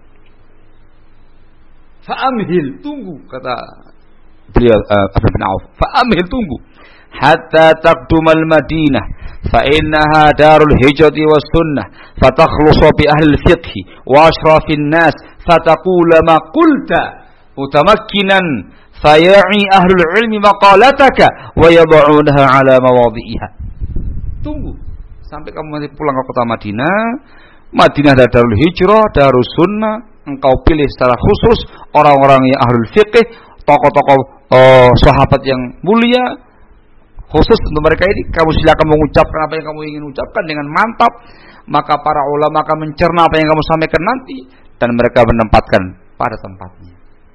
Fa'amhil, tunggu, kata beliau Abdullah bin Auf. Fa'amhil, tunggu, hatta taqdumal Madinah fa innaha darul hijrati was sunnah fatakhlusu bi ahli al-fiqh wa ashrafin nas fataqula ma qulta mutamakkinan faya'i ahlul ilmi maqalataka wa yad'unaha ala mawadhi'iha. Tunggu sampai kamu nanti pulang ke kota Madinah. Madinah adalah darul hijrah, darus sunnah. Engkau pilih secara khusus orang-orang yang ahlul fiqh, tokoh-tokoh sahabat yang mulia. Khusus untuk mereka ini kamu silakan mengucapkan apa yang kamu ingin ucapkan dengan mantap. Maka para ulama akan mencerna apa yang kamu sampaikan nanti dan mereka menempatkan pada tempatnya.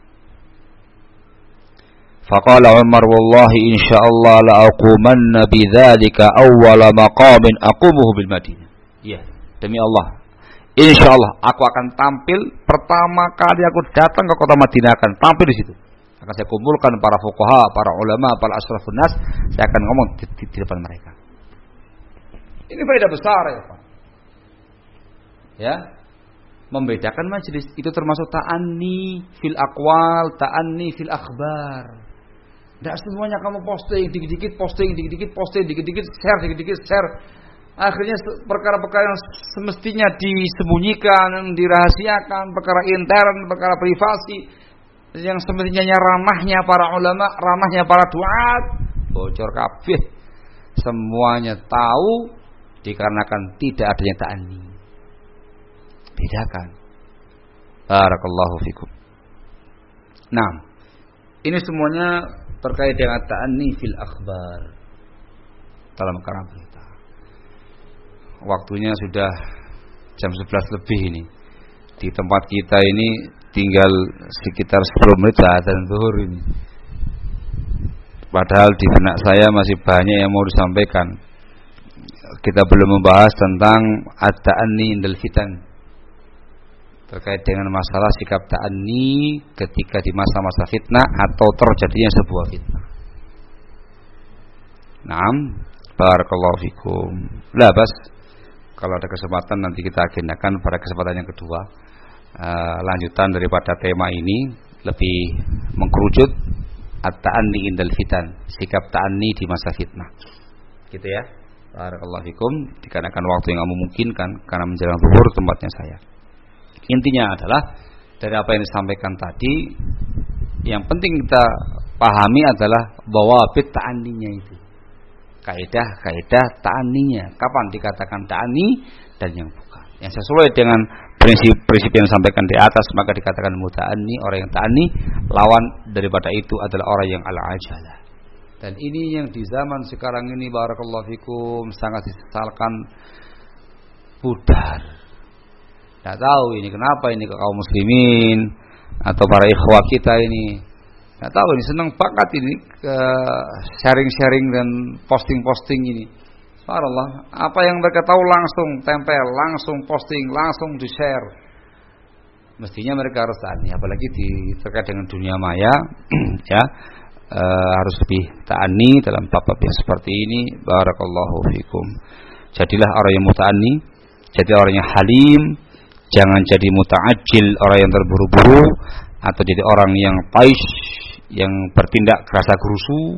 Faqala Umar wallahi insyaallah la aqumanna bidzalika awwala maqamin aqumuhu bil Madinah. Iya, demi Allah. Insyaallah aku akan tampil pertama kali aku datang ke kota Madinah, akan tampil di situ. Akan saya kumpulkan para fuqaha, para ulama, para asrafun nas, saya akan ngomong di depan mereka. Ini faedah besar ya, Pak. Ya. Membedakan majelis itu termasuk ta'anni fil aqwal, ta'anni fil akhbar. Tidak semuanya kamu posting, dikit-dikit posting, dikit-dikit posting, dikit-dikit share, dikit-dikit share. Akhirnya perkara-perkara yang semestinya disembunyikan, dirahasiakan, perkara intern, perkara privasi, yang semestinya ranahnya para ulama, ranahnya para duat, bocor kabeh. Semuanya tahu dikarenakan tidak adanya ta'anni. Bedakan. Barakallahu fikum. Nah, ini semuanya terkait dengan ta'anni fil akhbar, dalam karam berita. Waktunya sudah jam 11 lebih ini. Di tempat kita ini tinggal sekitar 10 menit azan zuhur ini. Padahal di benak saya masih banyak yang mau disampaikan. Kita belum membahas tentang at-ta'anni indal fitan, terkait dengan masalah sikap ta'anni ketika di masa-masa fitnah atau terjadinya sebuah fitnah. Naam, barakallahu fikum. Lah bas, kalau ada kesempatan nanti kita agendakan pada kesempatan yang kedua, lanjutan daripada tema ini, lebih mengkerucut at-ta'anni indal fitan, sikap ta'anni di masa fitnah. Gitu ya. Barakallahu fikum, dikarenakan waktu yang memungkinkan karena menjelang zuhur tempatnya saya. Intinya adalah dari apa yang disampaikan tadi, yang penting kita pahami adalah bahwa ta'anninya itu, kaidah ta'anninya, kapan dikatakan ta'anni dan yang bukan. Yang sesuai dengan prinsip-prinsip yang disampaikan di atas maka dikatakan muta'anni, orang yang ta'anni. Lawan daripada itu adalah orang yang al-ajalah. Dan ini yang di zaman sekarang ini barakallahu fikum sangat disesalkan, pudar. Tidak tahu ini kenapa ini ke kaum muslimin atau para ikhwah kita ini. Tidak tahu ini senang banget ini ke sharing-sharing dan posting-posting ini. Subhanallah, apa yang mereka tahu langsung tempel, langsung posting, langsung di-share. Mestinya mereka harus ta'anni, apalagi terkait dengan dunia maya, ya, harus lebih ta'anni dalam bab-bab yang seperti ini. Barakallahu fikum. Jadilah orang yang muta'anni, jadi orang yang halim. Jangan jadi muta'ajjil, orang yang terburu-buru, atau jadi orang yang taish, yang bertindak kerasa gerusu,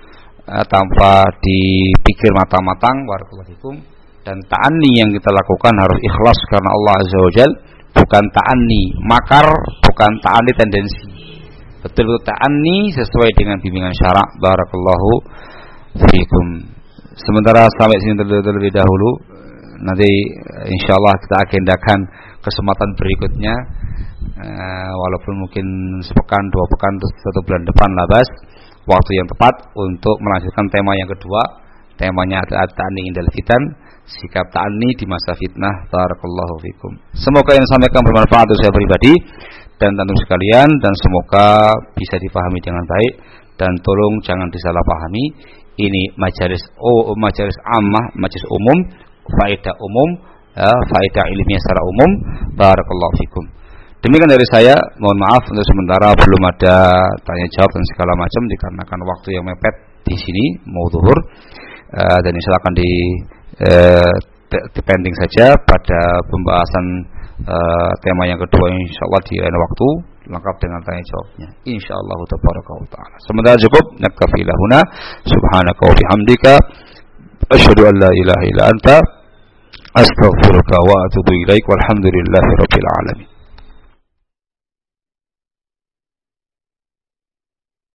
tanpa dipikir matang-matang. Barakallahu fikum. Dan ta'anni yang kita lakukan harus ikhlas karena Allah Azza wa Jalla, bukan ta'anni makar, bukan ta'anni tendensi. Betul-betul ta'anni sesuai dengan bimbingan syarak. Barakallahu fikum. Sementara sampai sini terlebih dahulu. Nanti insyaallah kita agendakan kesempatan berikutnya, walaupun mungkin sepekan, 2 pekan, 1 bulan depan labas, waktu yang tepat untuk melanjutkan tema yang kedua. Temanya adalah ta'anni indal fitan, sikap ta'anni di masa fitnah. Barakallahu fikum. Semoga yang disampaikan bermanfaat untuk saya pribadi dan tentu sekalian, dan semoga bisa dipahami dengan baik, dan tolong jangan disalahpahami. Ini majelis ammah, majelis umum, faedah umum, faedah ilmiah secara umum. Barakallahu fikum. Demikian dari saya, mohon maaf untuk sementara belum ada tanya jawab dan segala macam dikarenakan waktu yang mepet di sini mau zuhur, dan silakan dipending saja pada pembahasan tema yang kedua insyaallah di lain waktu. lengkap dengan tanya jawabnya insyaallah taala. Semoga cukup. Nakfi lahuna subhanaka wa bihamdika asyhadu an la ilaha illa anta astaghfiruka wa atubu ilaik walhamdulillahi rabbil alamin.